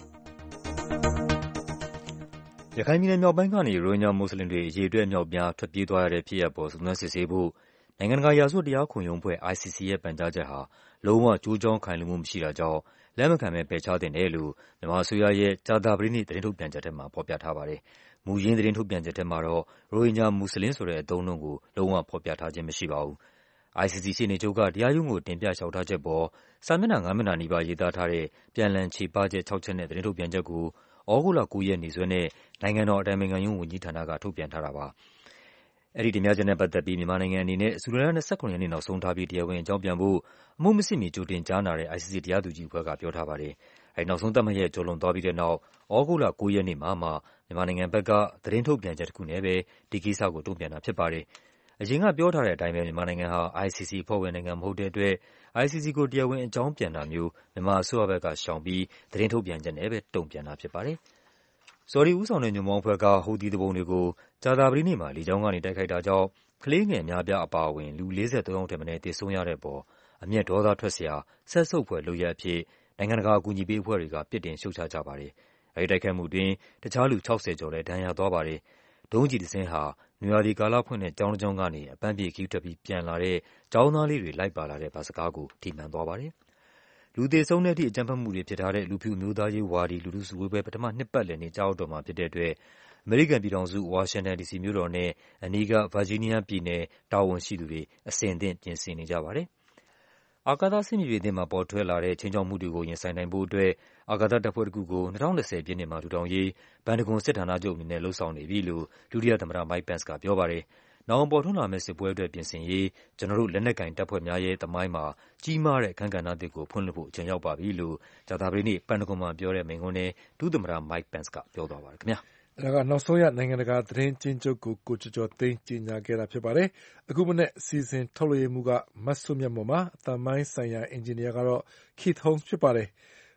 ရခိုင်ပြည်နယ်မြောက်ပိုင်းကနေရိုဟင်ဂျာမွတ်စလင်တွေအရေးအတွက်မြောက်များထွက်ပြေးသွားရတဲ့ဖြစ်ရပ်ပေါ်စုံစမ်းစစ်ဆေးဖို့နိုင်ငံတကာရာဇဝတ်တရားခုံရုံးဖွဲ့ I C C ရဲ့ပန်ကြားချက်ဟာလုံးဝကျိုးကြောင်းခိုင်လုံမှုမရှိတာကြောင့်လက်မခံဘဲပယ်ချသင့်တယ်လို့မြန်မာအစိုးရရဲ့ကြာသပတေးနေ့သတင်းထုတ်ပြန်ချက်ထဲမှာဖော်ပြထားပါတယ်။မူရင်းသတင်းထုတ်ပြန်ချက်ထဲမှာတော့ရိုဟင်ဂျာမွတ်စလင်ဆိုတဲ့အသုံးအနှုန်းကိုလုံးဝဖော်ပြထားခြင်းမရှိပါဘူး။ I C C ရှေ့နေချုပ်ကတရားရုံးကိုတင်ပြလျှောက်ထားချက်ပေါ်စာမျက်နှာငါးမျက်နှာနီးပါးရေးသားထားတဲ့ပြန်လှန်ချေပချက်ခြောက်ချက်နဲ့သတင်းထုတ်ပြန်ချက်ကိုသြဂုတ်လ၉ရက်နေ့စွဲနဲ့နိုင်ငံတော်အတိုင်ပင်ခံရုံးဝန်ကြီးဌာနကထုတ်ပြန်ထားတာပါ။အဲဒီတင်ပြချက်နဲ့ပတ်သက်ပြီးမြန်မာနိုင်ငံအနေနဲ့ဇူလိုင်လ၂၇ရက်နေ့နောက်ဆုံးထားပြီးတရားဝင်အကြောင်းပြန်ဖို့အမှုမစစ်မီကြိုတင်ကြားနာတဲ့ I C C တရားသူကြီးအဖွဲ့ကပြောထားပါတယ်။အဲဒီနောက်ဆုံးသတ်မှတ်ရက်ကျော်လွန်သွားပြီးတဲ့နောက်သြဂုတ်လ၉ရက်နေ့မှာမှမြန်မာနိုင်ငံဘက်ကသတင်းထုတ်ပြန်ချက်တခုနဲ့ပဲဒီကိစ္စကိုတုံ့ပြန်တာဖြစ်ပါတယ်။အရင်ကပြောထားတဲ့အတိုင်းပဲမြန်မာနိုင်ငံဟာ I C C အဖွဲ့ဝင်နိုင်ငံမဟုတ်တဲ့အတွက် I C C ကိုတရားဝင်အကြောင်းပြန်တာမျိုးမြန်မာအစိုးရဘက်ကရှောင်ပြီးသတင်းထုတ်ပြန်ချက်နဲ့ပဲတုံ့ပြန်တာဖြစ်ပါတယ်။ဆော်ဒီဦးဆောင်တဲ့ညွန့်ပေါင်းအဖွဲ့ကဟူသီသူပုန်တွေကိုကြာသပတေးနေ့မှာလေကြောင်းကနေတိုက်ခိုက်တာကြောင့်ကလေးငယ်အများအပြားအပါအဝင်လူ၄၃ယောက်ထက်မနည်းသေဆုံးရတဲ့အပေါ်အမျက်ဒေါသထွက်စရာစက်ဆုပ်ဖွယ်လုပ်ရပ်အဖြစ်နိုင်ငံတကာအကူအညီပေးအဖွဲ့တွေကပြစ်တင်ရှုတ်ချကြပါတယ်။အဲဒီတိုက်ခိုက်မှုအတွင်းတခြားလူ၆၀ကျော်လည်းဒဏ်ရာရသွားပါတယ်။ဒုံးကျည်တစင်းဟာနွေရာသီကာလဖွင့်တဲ့ကျောင်းတစ်ကျောင်းကနေအပန်းဖြေခရီးထွက်ပြီးပြန်လာတဲ့ကျောင်းသားလေးတွေလိုက်ပါလာတဲ့ဘတ်စ်ကားကိုထိမှန်သွားပါတယ်။လူသေဆုံးတဲ့အထိအကြမ်းဖက်မှုတွေဖြစ်ထားတဲ့လူဖြူအမျိုးသားရေးဝါဒီလူထုစုဝေးပွဲပထမနှစ်ပတ်လည်နေ့ကျရောက်တော့မှာဖြစ်တဲ့အတွက်အမေရိကန်ပြည်ထောင်စုဝါရှင်တန်ဒီစီမြို့တော်နဲ့အနီးကဗာဂျီးနီးယားပြည်နယ်တာဝန်ရှိသူတွေအဆင်သင့်ပြင်ဆင်နေကြပါတယ်။အာကာသစစ်မြေပြင်သစ်မှာပေါ်ထွက်လာတဲ့ခြိမ်းခြောက်မှုတွေကိုရင်ဆိုင်နိုင်ဖို့အတွက်အာကာသတပ်ဖွဲ့တစ်ခုကို၂၀၂၀ပြည့်နှစ်မှာထူထောင်ရေးပန်တဂွန်စစ်ဌာနချုပ်အနေနဲ့လုပ်ဆောင်နေပြီလို့ဒုတိယသမ္မတ Mike Pence ကပြောပါတယ်။နောင်ပေါ်ထွန်းလာမယ့်စစ်ပွဲအတွက်ပြင်ဆင်ရေးကျနော်တို့လက်နက်ကိုင်တပ်ဖွဲ့များရဲ့သမိုင်းမှာကြီးမားတဲ့အခန်းကဏ္ဍသစ်ကိုဖွင့်လှစ်ဖို့အချိန်ရောက်ပါပြီလို့ကြာသပတေးနေ့ပန်တဂွန်မှာပြောတဲ့မိန့်ခွန်းထဲဒုသမ္မတ Mike Pence ကပြောသွားပါတယ်ခင်ဗျာ။ဒါကနောက်ဆုံးရနိုင်ငံတကာသတင်းကျဉ်းချုပ်ကိုကိုကျော်ကျော်သိန်းကြီးညာခဲ့တာဖြစ်ပါတယ်။အခုမနေ့အစီအစဉ်ထုတ်လွှင့်မှုကမတ်ဆွမြတ်မော်မှာအသံမိုင်းဆိုင်ရာအင်ဂျင်နီယာကတော့ Keith Holmes ဖြစ်ပါတယ်။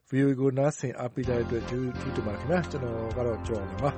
ဗွီအိုအေ ကိုနားဆင်အားပေးကြတဲ့အတွက်ကျေးဇူးတင်ပါတယ်ခင်ဗျာကျွန်တော်ကတော့ကြော်နေပါ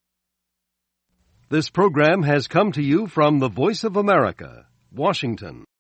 This program has come to you from the Voice of America, Washington.